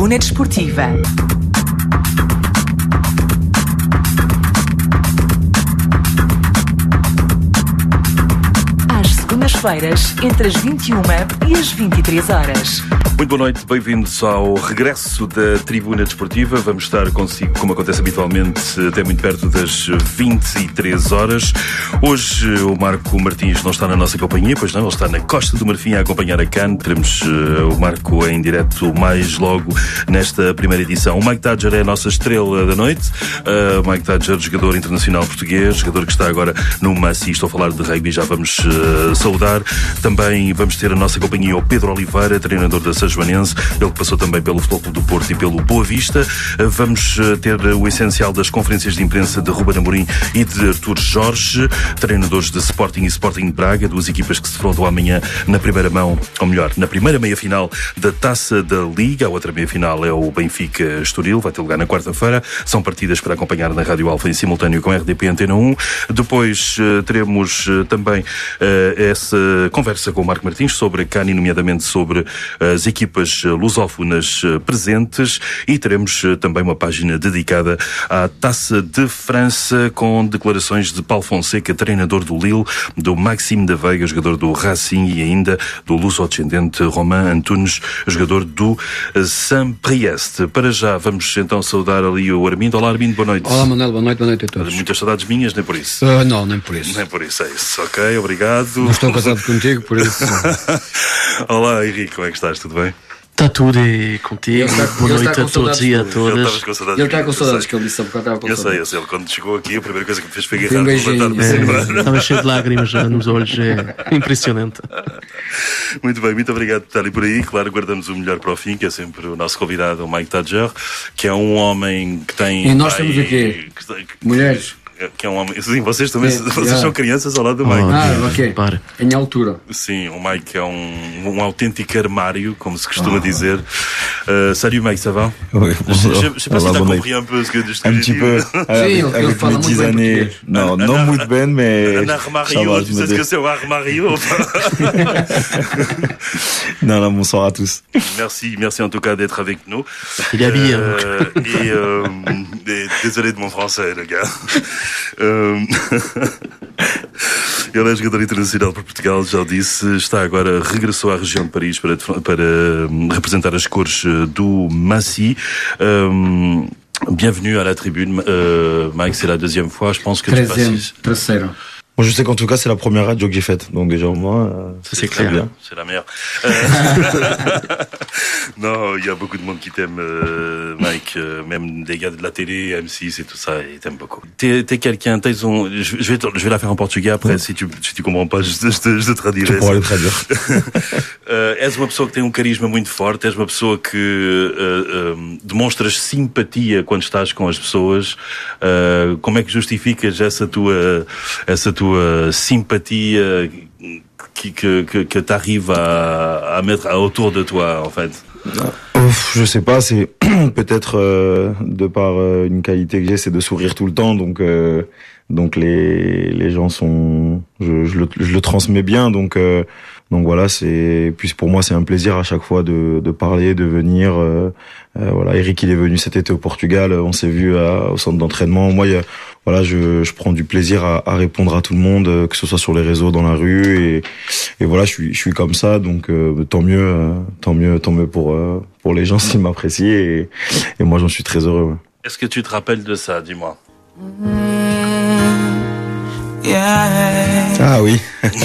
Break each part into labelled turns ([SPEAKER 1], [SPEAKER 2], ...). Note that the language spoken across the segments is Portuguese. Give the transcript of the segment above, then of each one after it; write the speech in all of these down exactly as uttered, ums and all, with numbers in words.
[SPEAKER 1] Tribuna Desportiva. Às segundas-feiras, entre as vinte e uma e as vinte e três horas.
[SPEAKER 2] Muito boa noite, bem-vindos ao regresso da Tribuna Desportiva. Vamos estar consigo, como acontece habitualmente, até muito perto das vinte e três horas. Hoje o Marco Martins não está na nossa companhia, pois não, ele está na Costa do Marfim a acompanhar a CAN. Teremos uh, o Marco em direto mais logo nesta primeira edição. O Mike Tadger é a nossa estrela da noite. Uh, Mike Tadger, jogador internacional português, jogador que está agora no Massi. Estou a falar de rugby, já vamos uh, saudar. Também vamos ter a nossa companhia o Pedro Oliveira, treinador da Joanense, ele que passou também pelo Futebol Clube do Porto e pelo Boa Vista. Vamos ter o essencial das conferências de imprensa de Ruben Amorim e de Artur Jorge, treinadores de Sporting e Sporting Braga, duas equipas que se defrontam amanhã na primeira mão, ou melhor, na primeira meia-final da Taça da Liga. A outra meia-final é o Benfica Estoril, vai ter lugar na quarta-feira. São partidas para acompanhar na Rádio Alfa em simultâneo com a R D P Antena um. Depois teremos também essa conversa com o Marco Martins sobre a CAN e nomeadamente sobre as equipas equipas lusófonas presentes, e teremos também uma página dedicada à Taça de França com declarações de Paulo Fonseca, treinador do Lille, do Maxime da Veiga, jogador do Racing, e ainda do luso-descendente Romain Antunes, jogador do Saint-Priest. Para já vamos então saudar ali o Armindo. Olá Armindo, boa noite.
[SPEAKER 3] Olá Manuel, boa noite, boa noite a todos.
[SPEAKER 2] Muitas saudades minhas, nem por isso?
[SPEAKER 3] Uh, não, nem por isso.
[SPEAKER 2] Nem por isso, é isso. Ok, obrigado.
[SPEAKER 3] Não estou casado contigo, por isso.
[SPEAKER 2] Olá Henrique, como é que estás? Tudo bem?
[SPEAKER 4] Está tudo e contigo.
[SPEAKER 3] Está,
[SPEAKER 4] boa noite a todos e a todas.
[SPEAKER 2] Ele
[SPEAKER 3] está com saudades, que ele disse há bocado estava com
[SPEAKER 2] eu
[SPEAKER 3] saudades.
[SPEAKER 2] Eu sei, eu sei. Ele quando chegou aqui, a primeira coisa que me fez foi
[SPEAKER 3] Um
[SPEAKER 2] agarrar
[SPEAKER 4] é, estava cheio de lágrimas já nos olhos, é impressionante.
[SPEAKER 2] Muito bem, muito obrigado por estarem por aí. Claro, guardamos o melhor para o fim, que é sempre o nosso convidado, o Mike Tadger, que é um homem que tem...
[SPEAKER 3] E nós
[SPEAKER 2] pai,
[SPEAKER 3] temos aqui
[SPEAKER 2] que, que,
[SPEAKER 3] mulheres.
[SPEAKER 2] Que é um homem... Sim, vocês também
[SPEAKER 3] É,
[SPEAKER 2] vocês
[SPEAKER 3] yeah.
[SPEAKER 2] são crianças ao lado do Mike.
[SPEAKER 4] Oh,
[SPEAKER 3] Ah, ok.
[SPEAKER 4] Para.
[SPEAKER 3] Em altura.
[SPEAKER 2] Sim, o Mike é um, um autêntico armário, como se costuma oh. dizer. Uh, salut Mike, ça va?
[SPEAKER 5] Oui, bonjour.
[SPEAKER 2] Je ne sais pas si tu as compris un peu ce que, ce que
[SPEAKER 5] un
[SPEAKER 2] j'ai
[SPEAKER 5] petit
[SPEAKER 2] dit.
[SPEAKER 5] peu.
[SPEAKER 3] Sim,
[SPEAKER 5] avec
[SPEAKER 3] ele fala
[SPEAKER 5] mes
[SPEAKER 3] muito
[SPEAKER 5] dix
[SPEAKER 3] bem
[SPEAKER 5] années.
[SPEAKER 3] português.
[SPEAKER 5] Non,
[SPEAKER 2] Un-
[SPEAKER 5] non
[SPEAKER 2] un-
[SPEAKER 5] muito bem, mais.
[SPEAKER 2] Un
[SPEAKER 5] ça
[SPEAKER 2] armario,
[SPEAKER 5] va,
[SPEAKER 2] tu
[SPEAKER 5] je
[SPEAKER 2] sais
[SPEAKER 5] me
[SPEAKER 2] ce que
[SPEAKER 5] dé-
[SPEAKER 2] c'est un armario?
[SPEAKER 5] Non, non, bonsoir à tous.
[SPEAKER 2] Merci, merci en tout cas d'être avec nous.
[SPEAKER 4] Il est habillé. hein.
[SPEAKER 2] Euh, et, euh, et désolé de mon français, le gars. Euh, Ele é jogador internacional para Portugal, já o disse, está agora, regressou à região de Paris para, para hum, representar as cores do Massi. Hum, bienvenue à la tribune, euh, Mike, c'est la deuxième fois, je pense que tu
[SPEAKER 3] Treizième,
[SPEAKER 2] passes.
[SPEAKER 3] terceira.
[SPEAKER 5] Moi, je sais qu'en tout cas, c'est la première radio que j'ai faite. Donc, déjà, au moins, euh,
[SPEAKER 4] Ça, c'est
[SPEAKER 2] très
[SPEAKER 4] clair.
[SPEAKER 2] bien, c'est la meilleure. Euh, non, il y a beaucoup de monde qui t'aime, euh, Mike, euh, même des gars de la télé, M six et tout ça, ils t'aiment beaucoup. T'es, t'es quelqu'un, t'es un, je, je vais, te- je vais la faire en portugais après, si tu, si tu comprends pas, je, te- je te, je te traduirai.
[SPEAKER 5] tu pourras le traduire.
[SPEAKER 2] Uh, és uma pessoa que tem um carisma muito forte, és uma pessoa que uh, um, demonstras simpatia quando estás com as pessoas. Uh, como é que justificas essa tua, essa tua simpatia que, que, que, que t'arrive à, à mettre autour de toi, en fait?
[SPEAKER 5] Ouf, je sais pas, c'est peut-être euh, de par euh, une qualité que j'ai, c'est de sourire tout le temps. Donc, euh, donc les, les gens sont, je, je, le, je le transmets bien. Donc, euh, donc voilà, c'est, puis pour moi, c'est un plaisir à chaque fois de, de parler, de venir. Euh, euh, voilà, Eric, il est venu cet été au Portugal. On s'est vu à, au centre d'entraînement. Moi, il y a, voilà, je, je prends du plaisir à, à répondre à tout le monde, que ce soit sur les réseaux, dans la rue, et, et voilà, je suis, je suis comme ça, donc euh, tant mieux, euh, tant mieux, tant mieux pour euh, pour les gens s'ils m'apprécient, et, et moi j'en suis très heureux. Ouais.
[SPEAKER 2] Est-ce que tu te rappelles de ça, dis-moi?
[SPEAKER 5] Ah oui,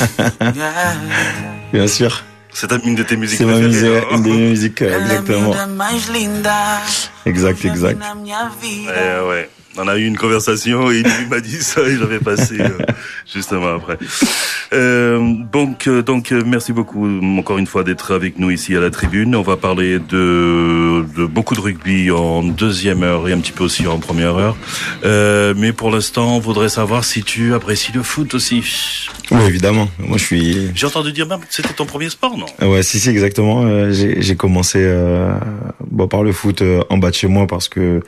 [SPEAKER 5] bien sûr.
[SPEAKER 2] C'est une de tes musiques
[SPEAKER 5] C'est ma musique,
[SPEAKER 2] préférées, non?
[SPEAKER 5] une de mes musiques, euh, exactement. Exact, exact.
[SPEAKER 2] Ouais, ouais. On a eu une conversation et il m'a dit ça et j'avais passé euh, justement après. Euh, donc, euh, donc, euh, merci beaucoup encore une fois d'être avec nous ici à la tribune. On va parler de, de beaucoup de rugby en deuxième heure et un petit peu aussi en première heure. Euh, mais pour l'instant, on voudrait savoir si tu apprécies le foot aussi.
[SPEAKER 5] Oui, évidemment. Moi, je suis.
[SPEAKER 2] J'ai entendu dire même que c'était ton premier sport, non?
[SPEAKER 5] Ouais, si, si, exactement. Euh, j'ai, j'ai commencé euh, bon, par le foot euh, en bas de chez moi parce que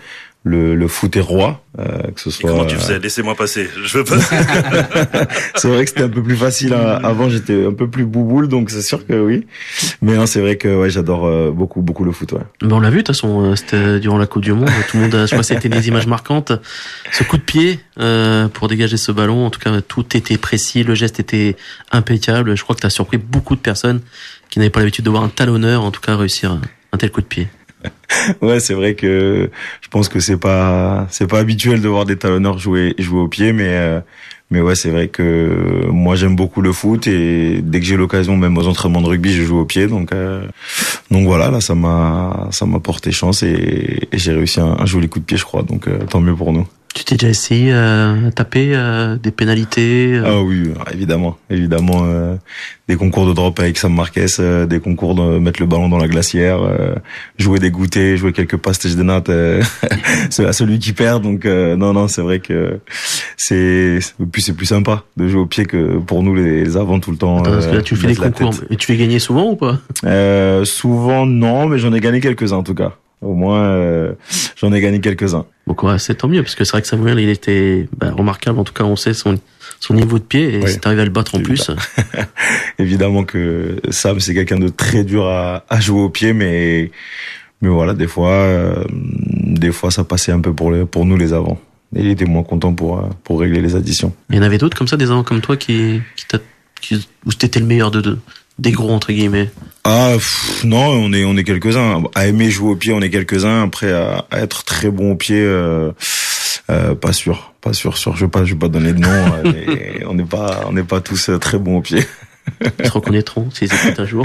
[SPEAKER 5] le, le foot est roi, euh, que ce soit.
[SPEAKER 2] Et comment tu faisais? Laissez-moi passer. Je veux passer.
[SPEAKER 5] C'est vrai que c'était un peu plus facile. Hein. Avant, j'étais un peu plus bouboule, donc c'est sûr que oui. Mais non, c'est vrai que ouais, j'adore euh, beaucoup, beaucoup le foot. Ouais.
[SPEAKER 4] Ben on l'a vu de toute façon. C'était durant la Coupe du Monde. Tout le monde, a, je crois, que c'était des images marquantes. Ce coup de pied euh, pour dégager ce ballon. En tout cas, tout était précis. Le geste était impeccable. Je crois que tu as surpris beaucoup de personnes qui n'avaient pas l'habitude de voir un talonneur, en tout cas, réussir un tel coup de pied.
[SPEAKER 5] Ouais, c'est vrai que je pense que c'est pas c'est pas habituel de voir des talonneurs jouer jouer au pied, mais euh, mais ouais, c'est vrai que moi j'aime beaucoup le foot et dès que j'ai l'occasion, même aux entraînements de rugby, je joue au pied. Donc euh, donc voilà, là ça m'a ça m'a porté chance et, et j'ai réussi un, un joli coup de pied, je crois. Donc euh, tant mieux pour nous.
[SPEAKER 4] Tu t'es déjà essayé euh, à taper euh, des pénalités euh...
[SPEAKER 5] Ah oui, évidemment, évidemment, euh, des concours de drop avec Sam Marquez, euh, des concours de mettre le ballon dans la glacière, euh, jouer des goûters, jouer quelques passages de natte, euh, c'est à celui qui perd. Donc euh, non, non, c'est vrai que c'est puis c'est plus sympa de jouer au pied que pour nous les, les avants tout le temps.
[SPEAKER 4] Attends, parce que là, tu
[SPEAKER 5] euh,
[SPEAKER 4] fais des concours, et tu les gagnais souvent ou pas?
[SPEAKER 5] euh, Souvent non, mais j'en ai gagné quelques-uns en tout cas. Au moins, euh, j'en ai gagné quelques-uns.
[SPEAKER 4] Bon, quoi, c'est tant mieux, parce que c'est vrai que Samuel, il était bah, remarquable. En tout cas, on sait son son niveau de pied, et oui, si t'arrives à le battre en plus.
[SPEAKER 5] Évidemment que Sam, c'est quelqu'un de très dur à, à jouer au pied, mais mais voilà, des fois, euh, des fois, ça passait un peu pour les, pour nous les avants. Et il était moins content pour pour régler les additions.
[SPEAKER 4] Il y en avait d'autres comme ça, des avants comme toi, qui qui t'a qui, où t'étais le meilleur de deux. Des gros entre guillemets.
[SPEAKER 5] Ah pff, non, on est on est quelques-uns. À aimer jouer au pied, on est quelques-uns. Après à, à être très bon au pied, euh, euh, pas sûr, pas sûr, sûr. Je vais pas, je vais pas donner de nom. Mais on n'est pas, on n'est pas tous très bons au pied.
[SPEAKER 4] Ils se reconnaîtront s'ils écoutent un jour.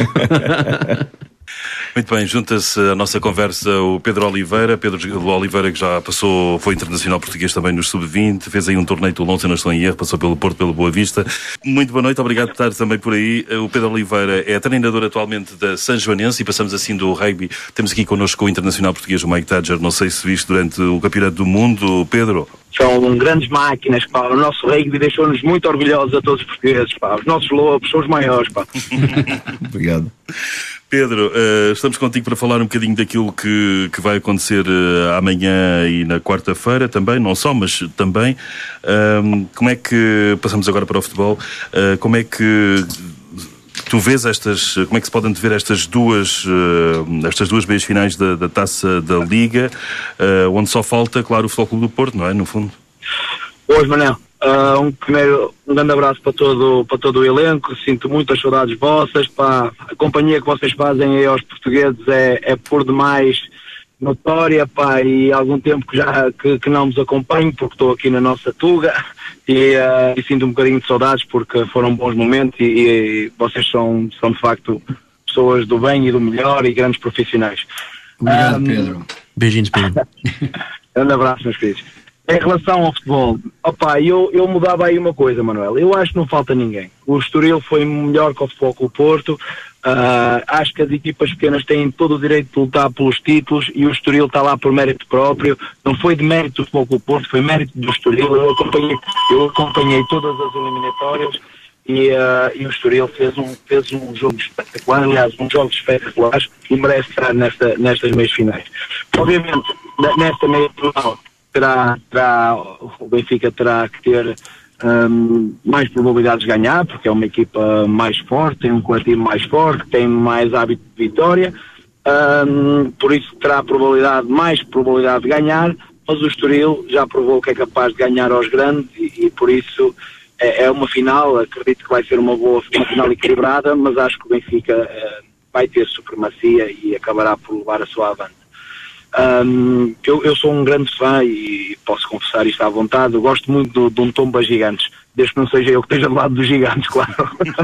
[SPEAKER 2] Muito bem, junta-se à nossa conversa o Pedro Oliveira. Pedro Oliveira, que já passou, foi internacional português também nos sub vinte, fez aí um torneio de Toulon, se não estou em erro, passou pelo Porto, pelo Boa Vista. Muito boa noite, obrigado por estar também por aí. O Pedro Oliveira é treinador atualmente da São Joanense e passamos assim do rugby. Temos aqui connosco o internacional português, o Mike Tadger. Não sei se viste durante o Campeonato do Mundo, Pedro.
[SPEAKER 6] São grandes máquinas, pá. O nosso rugby deixou-nos muito orgulhosos a todos os portugueses, pá. Os nossos lobos são os maiores, pá.
[SPEAKER 5] Obrigado.
[SPEAKER 2] Pedro, uh, estamos contigo para falar um bocadinho daquilo que, que vai acontecer uh, amanhã e na quarta-feira também, não só, mas também. Uh, como é que, passamos agora para o futebol, uh, como é que tu vês estas, como é que se podem ver estas duas, uh, estas duas meias finais da, da Taça da Liga, uh, onde só falta, claro, o Futebol Clube do Porto, não é, no fundo?
[SPEAKER 6] Hoje, Manel. Uh, um primeiro um grande abraço para todo, para todo o elenco. Sinto muitas saudades vossas, pá. A companhia que vocês fazem aí aos portugueses é, é por demais notória, pá, e há algum tempo que já que, que não vos acompanho porque estou aqui na nossa Tuga e, uh, e sinto um bocadinho de saudades porque foram bons momentos e, e vocês são, são de facto pessoas do bem e do melhor e grandes profissionais.
[SPEAKER 3] Obrigado,
[SPEAKER 6] um,
[SPEAKER 3] Pedro.
[SPEAKER 4] Beijinhos, Pedro.
[SPEAKER 6] Grande abraço, meus queridos. Em relação ao futebol, opa, eu, eu mudava aí uma coisa, Manuel. Eu acho que não falta ninguém. O Estoril foi melhor que o Futebol Clube Porto. Uh, acho que as equipas pequenas têm todo o direito de lutar pelos títulos e o Estoril está lá por mérito próprio. Não foi de mérito do Futebol Clube Porto, foi mérito do Estoril. Eu acompanhei, eu acompanhei todas as eliminatórias e, uh, e o Estoril fez um, fez um jogo espetacular, aliás, um jogo espetacular e merece estar nesta, nestas meias finais. Obviamente, nesta meia final, Terá, terá, o Benfica terá que ter um, mais probabilidades de ganhar, porque é uma equipa mais forte, tem um coletivo mais forte, tem mais hábito de vitória, um, por isso terá probabilidade, mais probabilidade de ganhar, mas o Estoril já provou que é capaz de ganhar aos grandes e, e por isso é, é uma final, acredito que vai ser uma boa uma final equilibrada, mas acho que o Benfica uh, vai ter supremacia e acabará por levar a sua avante. Um, eu, eu sou um grande fã e posso confessar isto à vontade. Eu gosto muito do, de um Tomba Gigantes, desde que não seja eu que esteja do lado dos gigantes, claro.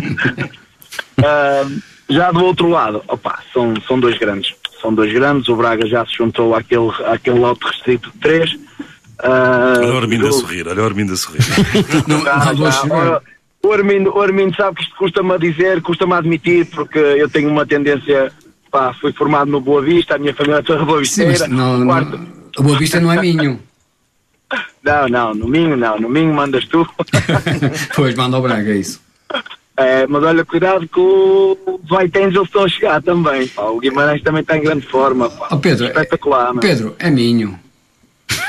[SPEAKER 6] um, já do outro lado, opa, são, são dois grandes. São dois grandes. O Braga já se juntou àquele, àquele lote restrito de três. Uh,
[SPEAKER 2] olha o Armindo
[SPEAKER 6] eu...
[SPEAKER 2] a sorrir, olha o Armindo a sorrir.
[SPEAKER 3] não,
[SPEAKER 6] já, já, o, Armindo, o Armindo sabe que isto custa-me a dizer, custa-me a admitir, porque eu tenho uma tendência. Pá, fui formado no Boa Vista, a minha família toda Boa Visteira.
[SPEAKER 3] Não,
[SPEAKER 6] quarto...
[SPEAKER 3] não, o Boa Vista não é Minho.
[SPEAKER 6] Não, não, no Minho não, no Minho mandas tu.
[SPEAKER 3] Pois, manda ao Braga, é isso.
[SPEAKER 6] É, mas olha, cuidado que o White Angels estão a chegar também, pá. O Guimarães também está em grande forma, pá.
[SPEAKER 3] Oh, Pedro,
[SPEAKER 6] espetacular,
[SPEAKER 3] é, Pedro, é Minho.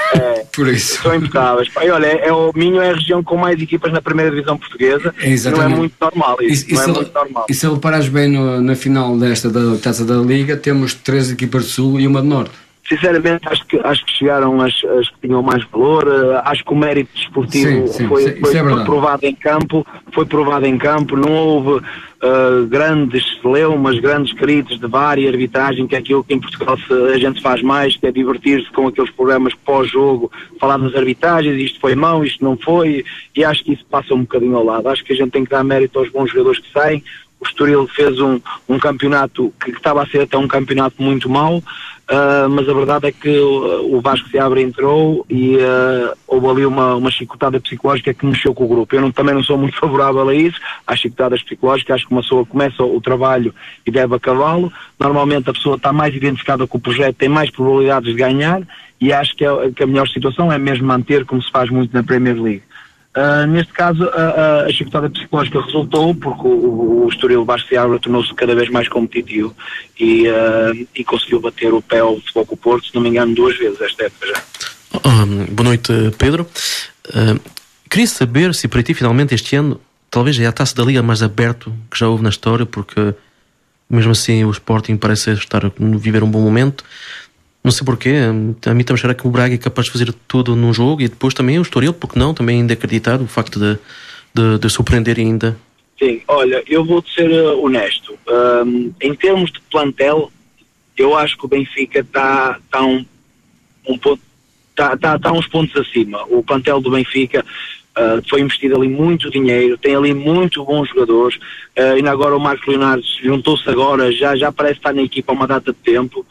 [SPEAKER 6] É,
[SPEAKER 3] Por isso.
[SPEAKER 6] são impecáveis. Pá, e olha, é, é o Minho é a região com mais equipas na primeira divisão portuguesa.
[SPEAKER 3] É, exatamente.
[SPEAKER 6] Não é muito normal isso.
[SPEAKER 3] E, e
[SPEAKER 6] não
[SPEAKER 3] se,
[SPEAKER 6] é muito normal.
[SPEAKER 3] E se reparares bem no, na final desta da Taça da Liga, temos três equipas de Sul e uma de Norte.
[SPEAKER 6] Sinceramente, acho que, acho que chegaram as, as que tinham mais valor. Uh, acho que o mérito desportivo
[SPEAKER 3] Sim, sim,
[SPEAKER 6] foi,
[SPEAKER 3] isso é
[SPEAKER 6] foi, foi
[SPEAKER 3] verdade.
[SPEAKER 6] provado em campo. Foi provado em campo. Não houve uh, grandes celeumas, grandes gritos de V A R e arbitragem, que é aquilo que em Portugal se, a gente faz mais, que é divertir-se com aqueles programas pós-jogo, falar das arbitragens, isto foi mão, isto não foi, e acho que isso passa um bocadinho ao lado. Acho que a gente tem que dar mérito aos bons jogadores que saem. O Estoril fez um, um campeonato que, que estava a ser até um campeonato muito mau. Uh, mas a verdade é que o, o Vasco Seabra entrou e uh, houve ali uma, uma chicotada psicológica que mexeu com o grupo. Eu não, também não sou muito favorável a isso, às chicotadas psicológicas. Acho que uma pessoa começa o trabalho e deve acabá-lo. Normalmente a pessoa está mais identificada com o projeto, tem mais probabilidades de ganhar, e acho que, é, que a melhor situação é mesmo manter, como se faz muito na Premier League. Uh, neste caso, a, a chicotada psicológica resultou porque o, o Estoril Vasco Seabra tornou-se cada vez mais competitivo e, uh, e conseguiu bater o pé ao Futebol Clube do Porto, se não me engano, duas vezes esta época já.
[SPEAKER 4] Um, boa noite, Pedro. Uh, queria saber se para ti, finalmente, este ano, talvez é a Taça da Liga mais aberto que já houve na história, porque mesmo assim o Sporting parece estar a viver um bom momento. Não sei porquê, a mim também será que o Braga é capaz de fazer tudo num jogo, e depois também o Estoril, porque não, também ainda acreditar o facto de, de, de surpreender ainda.
[SPEAKER 6] Sim, olha, eu vou-te ser uh, honesto. Um, em termos de plantel, eu acho que o Benfica está tá um, um ponto, tá, tá, tá uns pontos acima. O plantel do Benfica uh, foi investido ali muito dinheiro, tem ali muito bons jogadores. Uh, ainda agora o Marcos Leonardo juntou-se agora, já, já parece estar na equipa há uma data de tempo.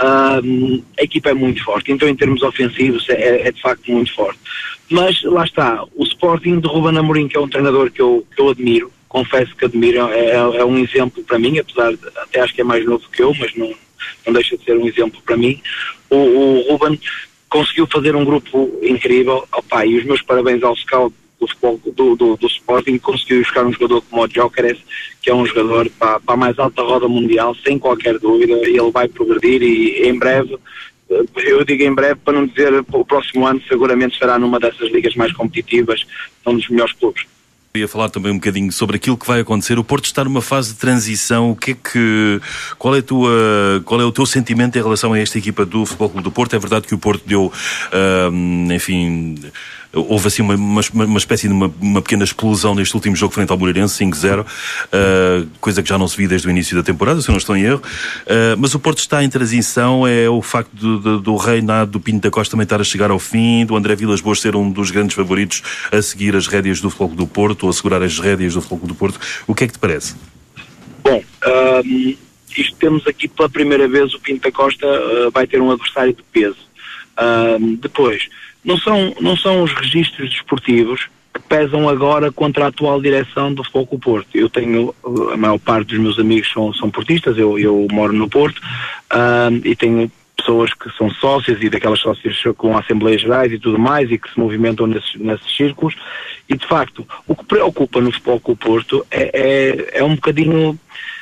[SPEAKER 6] Uh, a equipa é muito forte, então em termos ofensivos é, é de facto muito forte, mas lá está, o Sporting de Ruben Amorim, que é um treinador que eu, que eu admiro, confesso que admiro, é, é um exemplo para mim, apesar de, até acho que é mais novo que eu, mas não, não deixa de ser um exemplo para mim. O, o Ruben conseguiu fazer um grupo incrível. Opa, e os meus parabéns ao scout do, do, do, do Sporting, conseguiu buscar um jogador como o Gyökeres, que é um jogador para, para a mais alta roda mundial, sem qualquer dúvida, e ele vai progredir e em breve, eu digo em breve para não dizer o próximo ano, seguramente estará numa dessas ligas mais competitivas, um dos melhores clubes.
[SPEAKER 2] Queria falar também um bocadinho sobre aquilo que vai acontecer. O Porto está numa fase de transição. O que é que, qual é a tua, qual é o teu sentimento em relação a esta equipa do Futebol Clube do Porto? É verdade que o Porto deu, uh, enfim, houve assim uma, uma, uma espécie de uma, uma pequena explosão neste último jogo frente ao Moreirense, cinco zero, uh, coisa que já não se viu desde o início da temporada, se eu não estou em erro. Uh, mas o Porto está em transição. É o facto do, do, do reinado do Pinto da Costa também estar a chegar ao fim, do André Vilas-Boas ser um dos grandes favoritos a seguir as rédeas do Futebol Clube do Porto, ou a segurar as rédeas do Futebol Clube do Porto. O que é que te parece?
[SPEAKER 6] Bom, um, isto temos aqui pela primeira vez o Pinto da Costa uh, vai ter um adversário de peso. Um, depois, não são, não são os registros desportivos que pesam agora contra a atual direção do Futebol Clube do Porto. Eu tenho, a maior parte dos meus amigos são, são portistas, eu, eu moro no Porto, um, e tenho pessoas que são sócias e daquelas sócias com assembleias gerais e tudo mais, e que se movimentam nesses, nesses círculos, e de facto o que preocupa no Futebol Clube do Porto é, é, é um bocadinho,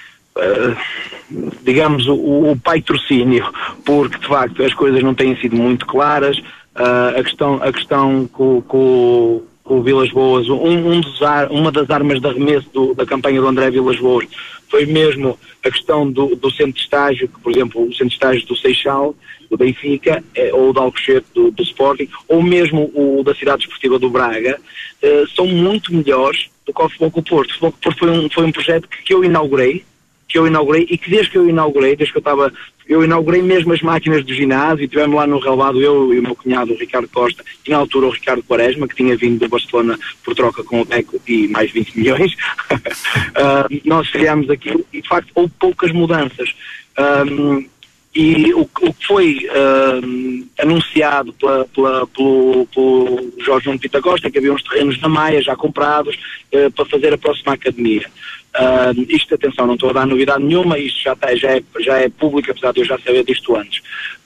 [SPEAKER 6] uh, digamos, o, o patrocínio, porque de facto as coisas não têm sido muito claras. Uh, a questão, a questão com, com, com o Vilas-Boas, um, um dos ar, uma das armas de arremesso do, da campanha do André Vilas-Boas foi mesmo a questão do, do centro de estágio, que, por exemplo, o centro de estágio do Seixal, do Benfica, eh, ou do Alcochete, do, do Sporting, ou mesmo o da Cidade Desportiva do Braga, eh, são muito melhores do que o Futebol Clube do Porto. O Futebol Clube do Porto foi um, foi um projeto que, que eu inaugurei, que eu inaugurei, e que desde que eu inaugurei, desde que eu estava, eu inaugurei mesmo as máquinas do ginásio, e tivemos lá no relevado, eu e o meu cunhado, o Ricardo Costa, e na altura o Ricardo Quaresma, que tinha vindo do Barcelona por troca com o Deco e mais vinte milhões, uh, nós criámos aquilo, e de facto houve poucas mudanças. Um, e o, o que foi uh, anunciado pela, pela, pelo, pelo Jorge Nuno Pinto da Costa é que havia uns terrenos na Maia já comprados uh, para fazer a próxima academia. Uh, isto, atenção, não estou a dar novidade nenhuma, isto já, tá, já, é, já é público, apesar de eu já saber disto antes.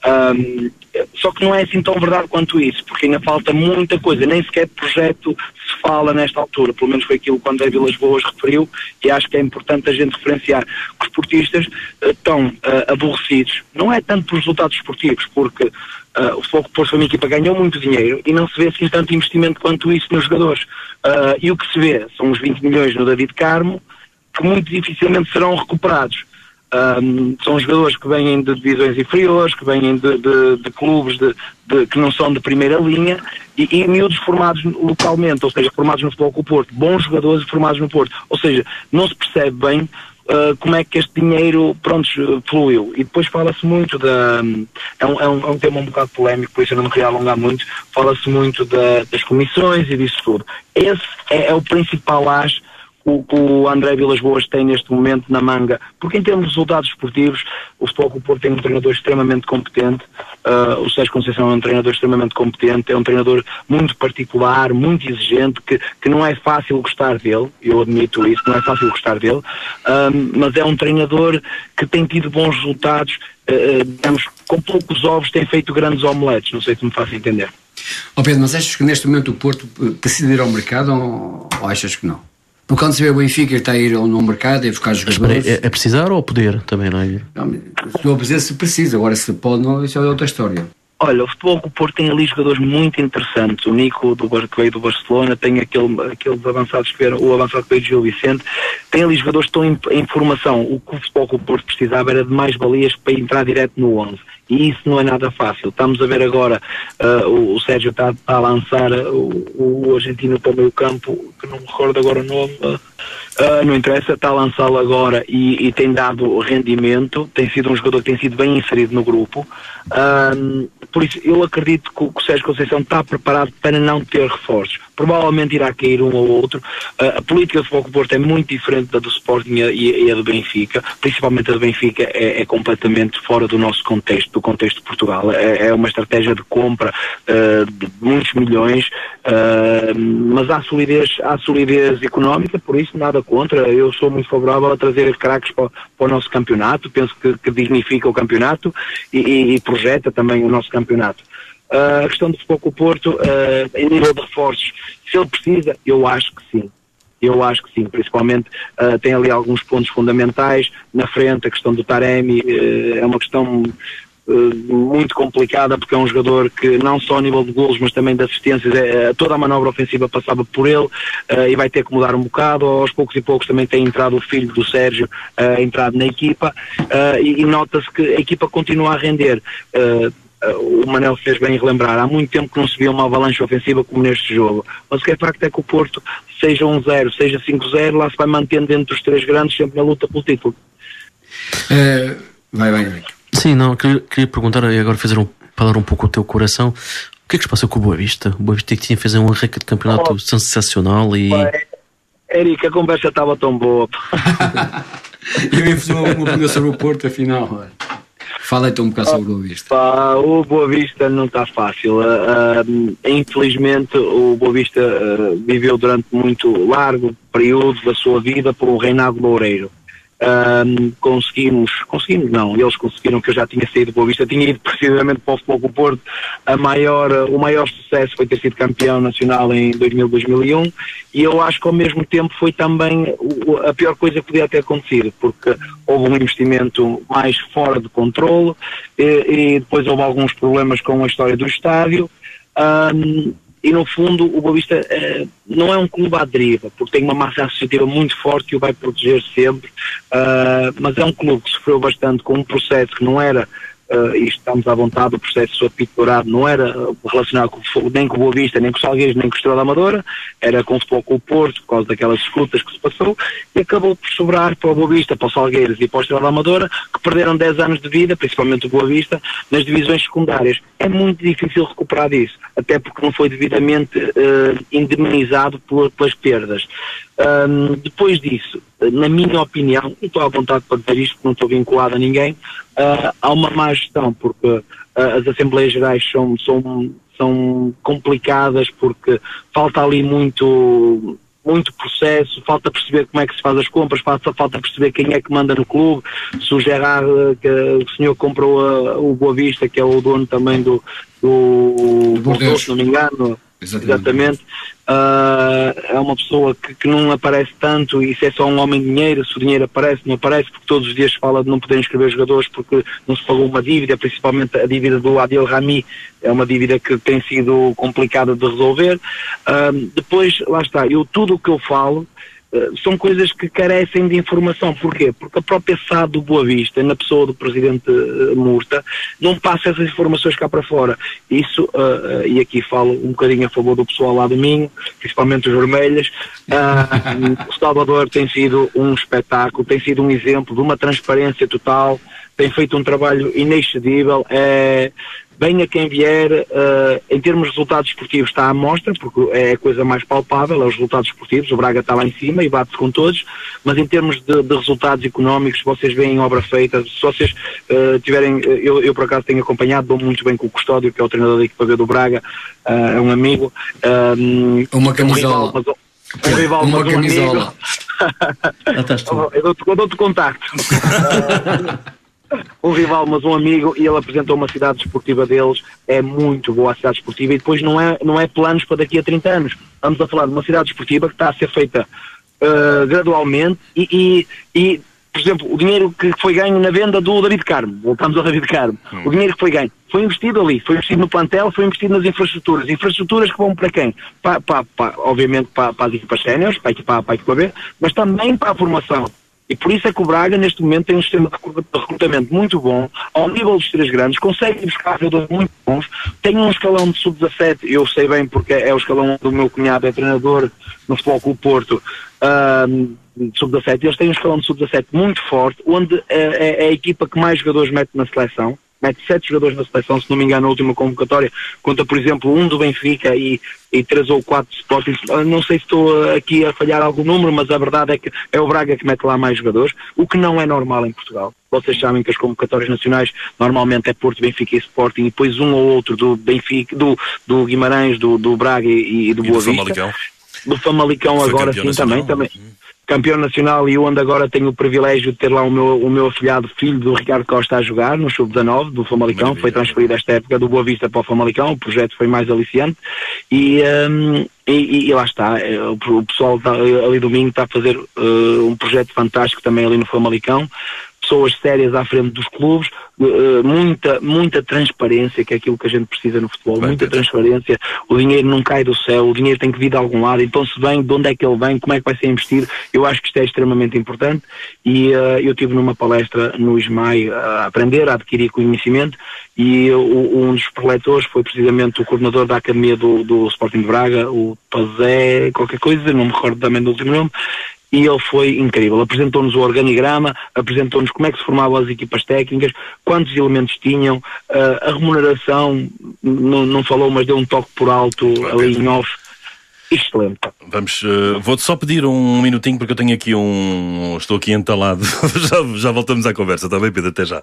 [SPEAKER 6] Um, só que não é assim tão verdade quanto isso, porque ainda falta muita coisa, nem sequer de projeto se fala nesta altura, pelo menos foi aquilo que o André Vilas Boas referiu, e acho que é importante a gente referenciar que os esportistas uh, estão uh, aborrecidos, não é tanto pelos resultados esportivos, porque uh, o Futebol Clube do Porto foi uma equipa que ganhou muito dinheiro e não se vê assim tanto investimento quanto isso nos jogadores, uh, e o que se vê são os vinte milhões no David Carmo, que muito dificilmente serão recuperados. Um, são jogadores que vêm de divisões inferiores, que vêm de, de, de clubes de, de, que não são de primeira linha e, e miúdos formados localmente, ou seja, formados no Futebol Clube do Porto, bons jogadores formados no Porto, ou seja, não se percebe bem uh, como é que este dinheiro, pronto, fluiu. E depois fala-se muito da... É um, é, um, é um tema um bocado polémico, por isso eu não me queria alongar muito, fala-se muito da, das comissões e disso tudo. Esse é, é o principal as o que o André Vilas Boas tem neste momento na manga, porque em termos de resultados esportivos o Futebol Clube do Porto tem um treinador extremamente competente, uh, o Sérgio Conceição é um treinador extremamente competente, é um treinador muito particular, muito exigente, que, que não é fácil gostar dele, eu admito isso, não é fácil gostar dele, uh, mas é um treinador que tem tido bons resultados, uh, digamos, com poucos ovos tem feito grandes omeletes, não sei se me faço entender.
[SPEAKER 3] Oh Pedro, mas achas que neste momento o Porto precisa ir ao mercado ou, ou achas que não? Porque quando se vê o Benfica está a ir no mercado e buscar jogadores...
[SPEAKER 4] É, é precisar ou poder também, não é?
[SPEAKER 3] Não, estou a dizer se precisa, agora se pode, não, isso é outra história.
[SPEAKER 6] Olha, o Futebol Clube do Porto tem ali jogadores muito interessantes. O Nico, do, que veio do Barcelona, tem aquele, aqueles avançados que o avançado que veio de Gil Vicente, tem ali jogadores que estão em, em formação. O que o Futebol Clube do Porto precisava era de mais balias para entrar direto no onze. E isso não é nada fácil. Estamos a ver agora, uh, o, o Sérgio está, está a lançar uh, o, o argentino para o meio campo, que não me recordo agora o nome, uh, uh, não interessa, está a lançá-lo agora e, e tem dado rendimento, tem sido um jogador que tem sido bem inserido no grupo. Uh, por isso, eu acredito que o, que o Sérgio Conceição está preparado para não ter reforços. Provavelmente irá cair um ou outro. Uh, a política do Futebol Clube do Porto é muito diferente da do Sporting e, e a do Benfica, principalmente a do Benfica é, é completamente fora do nosso contexto, do contexto de Portugal. É, é uma estratégia de compra uh, de muitos milhões, uh, mas há solidez, há solidez económica, por isso nada contra. Eu sou muito favorável a trazer craques para, para o nosso campeonato, penso que, que dignifica o campeonato e, e, e projeta também o nosso campeonato. Uh, a questão do Futebol Clube do Porto, uh, em nível de reforços, se ele precisa, eu acho que sim. Eu acho que sim, principalmente uh, tem ali alguns pontos fundamentais. Na frente, a questão do Taremi uh, é uma questão uh, muito complicada, porque é um jogador que não só a nível de golos, mas também de assistências, é, toda a manobra ofensiva passava por ele, uh, e vai ter que mudar um bocado. Aos poucos e poucos também tem entrado o filho do Sérgio, uh, entrado na equipa, uh, e, e nota-se que a equipa continua a render. Uh, o Manel fez bem relembrar, há muito tempo que não se via uma avalanche ofensiva como neste jogo, mas o que é facto é que o Porto, seja um zero, seja cinco zero, lá se vai mantendo dentro dos três grandes, sempre na luta pelo título.
[SPEAKER 3] Uh, vai, vai, vai.
[SPEAKER 4] Sim, não, queria, queria perguntar e agora fazer um, falar um pouco o teu coração. O que é que se passa com o Boa Vista? O Boa Vista que tinha fez um arranque de campeonato oh, sensacional e...
[SPEAKER 6] Eric, a conversa estava tão boa.
[SPEAKER 3] Eu ia fazer uma pergunta sobre o Porto, afinal. Fala então um bocado sobre o Boa Vista.
[SPEAKER 6] Pá, o Boa Vista não está fácil. Uh, uh, infelizmente, o Boa Vista uh, viveu durante muito largo período da sua vida por um reinado loureiro. Uh, conseguimos, conseguimos não, eles conseguiram, que eu já tinha saído do Boa Vista, tinha ido precisamente para o Futebol Clube do Porto. A maior, o maior sucesso foi ter sido campeão nacional em dois mil, dois mil e um, e eu acho que ao mesmo tempo foi também a pior coisa que podia ter acontecido, porque houve um investimento mais fora de controle e, e depois houve alguns problemas com a história do estádio. Um, E no fundo o Boa Vista eh, não é um clube à deriva, porque tem uma massa associativa muito forte que o vai proteger sempre, uh, mas é um clube que sofreu bastante com um processo que não era, uh, e estamos à vontade, o processo do apito dourado não era relacionado com, nem com o Boa Vista, nem com o Salgueiros, nem com o Estrela da Amadora, era com o Futebol Clube do Porto, por causa daquelas disputas que se passou, e acabou por sobrar para o Boa Vista, para o Salgueiros e para o Estrela da Amadora, que perderam dez anos de vida, principalmente o Boa Vista, nas divisões secundárias. É muito difícil recuperar disso, até porque não foi devidamente uh, indemnizado por, pelas perdas. Um, depois disso, na minha opinião, não estou à vontade para dizer isto, não estou vinculado a ninguém, uh, há uma má gestão, porque uh, as Assembleias Gerais são, são, são complicadas, porque falta ali muito, muito processo, falta perceber como é que se faz as compras, falta, falta perceber quem é que manda no clube, se o Gerard, que o senhor comprou a, o Boa Vista, que é o dono também do, do, do Bordeaux, se não me engano. Exatamente, Exatamente. Uh, é uma pessoa que, que não aparece tanto, e se é só um homem de dinheiro, se o dinheiro aparece, não aparece, porque todos os dias se fala de não poder inscrever jogadores porque não se pagou uma dívida, principalmente a dívida do Adil Rami, é uma dívida que tem sido complicada de resolver. Uh, depois, lá está, eu tudo o que eu falo Uh, são coisas que carecem de informação. Porquê? Porque a própria S A D do Boa Vista, na pessoa do presidente uh, Murta, não passa essas informações cá para fora. Isso, uh, uh, e aqui falo um bocadinho a favor do pessoal lá do Minho, principalmente os vermelhos, uh, o Salvador tem sido um espetáculo, tem sido um exemplo de uma transparência total, tem feito um trabalho inexcedível. É... Venha quem vier, uh, em termos de resultados esportivos está à mostra, porque é a coisa mais palpável, é os resultados esportivos, o Braga está lá em cima e bate-se com todos, mas em termos de, de resultados económicos, vocês veem obra feita, se vocês uh, tiverem, eu, eu por acaso tenho acompanhado, dou muito bem com o Custódio, que é o treinador da equipa B do Braga, uh, é um amigo. Um,
[SPEAKER 3] uma camisola.
[SPEAKER 6] Um rival, mas, um rival,
[SPEAKER 3] uma
[SPEAKER 6] mas um
[SPEAKER 3] camisola.
[SPEAKER 6] amigo. Eu dou-te, eu dou-te contacto. Um rival, mas um amigo, e ele apresentou uma cidade desportiva deles, é muito boa a cidade desportiva, e depois não é, não é planos para daqui a trinta anos. Estamos a falar de uma cidade desportiva que está a ser feita uh, gradualmente e, e, e, por exemplo, o dinheiro que foi ganho na venda do David Carmo, voltamos ao David Carmo, hum. o dinheiro que foi ganho, foi investido ali, foi investido no plantel, foi investido nas infraestruturas, infraestruturas que vão para quem? Para, para, para, obviamente para, para as equipas séniores, para a equipa A, para a equipa B, mas também para a formação. E por isso é que o Braga, neste momento, tem um sistema de recrutamento muito bom, ao nível dos três grandes, consegue buscar jogadores muito bons, tem um escalão de sub dezassete, eu sei bem porque é o escalão do meu cunhado, é treinador no Futebol Clube Porto, um, de sub dezassete, eles têm um escalão de sub dezassete muito forte, onde é, é a equipa que mais jogadores mete na seleção, mete sete jogadores na seleção, se não me engano, na última convocatória, conta, por exemplo, um do Benfica e, e três ou quatro Sporting. Não sei se estou aqui a falhar algum número, mas a verdade é que é o Braga que mete lá mais jogadores, o que não é normal em Portugal. Vocês sabem que as convocatórias nacionais normalmente é Porto, Benfica e Sporting, e depois um ou outro do Benfica, do, do Guimarães, do, do Braga e, e do e Boa do Vista. Famalicão. Do Famalicão agora sim, também, também. Campeão nacional, e eu onde agora tenho o privilégio de ter lá o meu, o meu afilhado filho do Ricardo Costa a jogar no sub dezanove do Famalicão. Maravilha. Foi transferido esta época do Boa Vista para o Famalicão, o projeto foi mais aliciante e, um, e, e lá está, o, o pessoal tá, ali do Minho está a fazer uh, um projeto fantástico também ali no Famalicão, pessoas sérias à frente dos clubes, uh, muita, muita transparência, que é aquilo que a gente precisa no futebol, Bem, muita Pedro. transparência, o dinheiro não cai do céu, o dinheiro tem que vir de algum lado, então se vem, de onde é que ele vem, como é que vai ser investido, eu acho que isto é extremamente importante, e uh, eu estive numa palestra no ISMAI a aprender, a adquirir conhecimento, e uh, um dos preletores foi precisamente o coordenador da Academia do, do Sporting de Braga, o Pazé, qualquer coisa, não me recordo também do último nome, e ele foi incrível, apresentou-nos o organigrama, apresentou-nos como é que se formavam as equipas técnicas, quantos elementos tinham, uh, a remuneração, não, não falou, mas deu um toque por alto ali em off, excelente.
[SPEAKER 2] Vamos, uh, vou-te só pedir um minutinho porque eu tenho aqui um, estou aqui entalado, já, já voltamos à conversa, está bem, Pedro? Até já.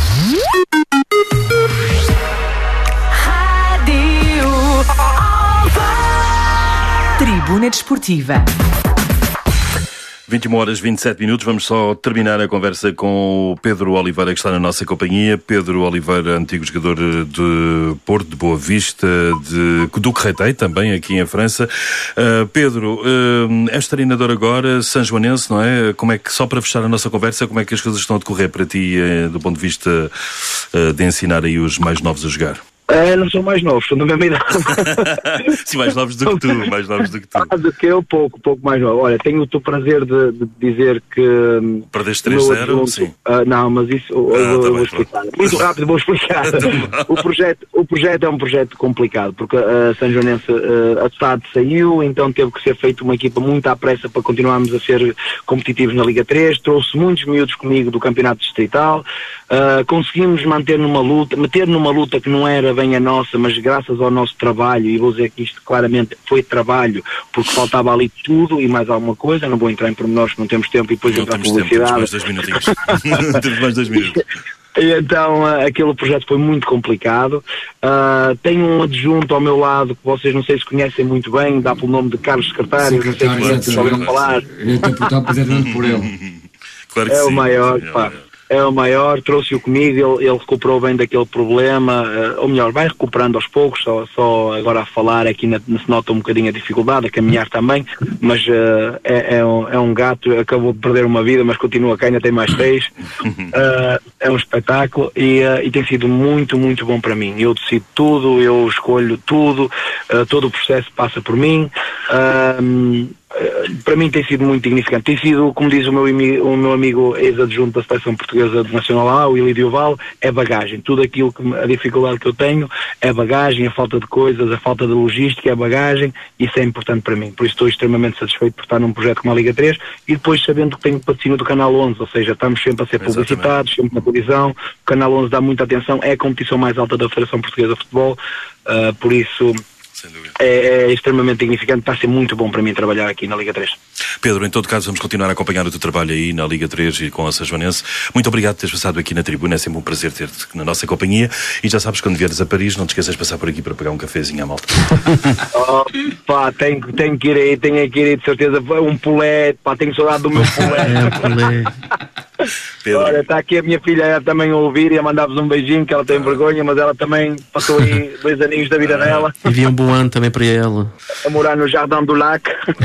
[SPEAKER 1] Tribuna Desportiva.
[SPEAKER 2] vinte e uma horas e vinte e sete minutos, vamos só terminar a conversa com o Pedro Oliveira, que está na nossa companhia. Pedro Oliveira, antigo jogador de Porto, de Boa Vista, de, do Créteil, também aqui em França. Uh, Pedro, uh, és treinador agora, sanjoanense, não é? Como é que, só para fechar a nossa conversa, como é que as coisas estão a decorrer para ti, uh, do ponto de vista uh, de ensinar aí os mais novos a jogar?
[SPEAKER 6] É, não são mais novos, são da mesma idade.
[SPEAKER 2] Sim, mais novos do que tu, mais novos do que tu.
[SPEAKER 6] Ah, do que eu, pouco, pouco mais novo. Olha, tenho o prazer de, de dizer que...
[SPEAKER 2] Perdeste três a zero? Sim.
[SPEAKER 6] Uh, não, mas isso ah, eu, eu vou explicar. Muito rápido vou explicar. o, projeto, o projeto é um projeto complicado, porque a São Joanense, uh, a S A D saiu, então teve que ser feita uma equipa muito à pressa para continuarmos a ser competitivos na Liga três, trouxe muitos miúdos comigo do Campeonato Distrital, uh, conseguimos manter numa luta, meter numa luta que não era bem a nossa, mas graças ao nosso trabalho, e vou dizer que isto claramente foi trabalho, porque faltava ali tudo e mais alguma coisa, não vou entrar em pormenores que não temos tempo e depois
[SPEAKER 2] não
[SPEAKER 6] entrar em
[SPEAKER 2] publicidade.
[SPEAKER 6] Tempo,
[SPEAKER 2] temos mais dois minutinhos. Temos mais dois minutos.
[SPEAKER 6] E então uh, aquele projeto foi muito complicado. Uh, tenho um adjunto ao meu lado que vocês não sei se conhecem muito bem, dá pelo nome de Carlos Secretário, não sei se vocês já ouviram falar.
[SPEAKER 3] Eu estou portado presidente por ele.
[SPEAKER 2] Claro que
[SPEAKER 6] É
[SPEAKER 2] sim.
[SPEAKER 6] o maior,
[SPEAKER 2] É o
[SPEAKER 6] pá.
[SPEAKER 2] maior.
[SPEAKER 6] É o maior, trouxe-o comigo, ele, ele recuperou bem daquele problema, uh, ou melhor, vai recuperando aos poucos, só, só agora a falar aqui na, se nota um bocadinho a dificuldade, a caminhar também, mas uh, é, é, um, é um gato, acabou de perder uma vida, mas continua cá, ainda tem mais três, uh, é um espetáculo e, uh, e tem sido muito, muito bom para mim. Eu decido tudo, eu escolho tudo, uh, todo o processo passa por mim. Uh, para mim tem sido muito significante. Tem sido, como diz o meu, o meu amigo ex-adjunto da Seleção Portuguesa de Nacional A, o Ilídio Val, é bagagem. Tudo aquilo que a dificuldade que eu tenho é bagagem, a falta de coisas, a falta de logística é bagagem, isso é importante para mim. Por isso estou extremamente satisfeito por estar num projeto como a Liga três e depois sabendo que tenho o patrocínio do Canal onze, ou seja, estamos sempre a ser publicitados, sempre na televisão, o Canal onze dá muita atenção, é a competição mais alta da Federação Portuguesa de Futebol, uh, por isso
[SPEAKER 2] Sem dúvida.
[SPEAKER 6] é, é extremamente significante, está a ser muito bom para mim trabalhar aqui na Liga três.
[SPEAKER 2] Pedro, em todo caso, vamos continuar a acompanhar o teu trabalho aí na Liga três e com a Sajoanense. Muito obrigado por teres passado aqui na tribuna, é sempre um prazer ter-te na nossa companhia e já sabes, quando vieres a Paris, não te esqueças de passar por aqui para pegar um cafezinho à malta.
[SPEAKER 6] Oh, pá, tenho, tenho que ir aí, tenho que ir aí de certeza, um pulé, pá, tenho saudade do meu pulé.
[SPEAKER 2] Pedro.
[SPEAKER 6] Olha, está aqui a minha filha também a ouvir e a mandar-vos um beijinho, que ela tem vergonha, mas ela também passou aí dois aninhos da vida dela,
[SPEAKER 4] Envie um bom ano também para ela.
[SPEAKER 6] a morar no Jardim do Lac.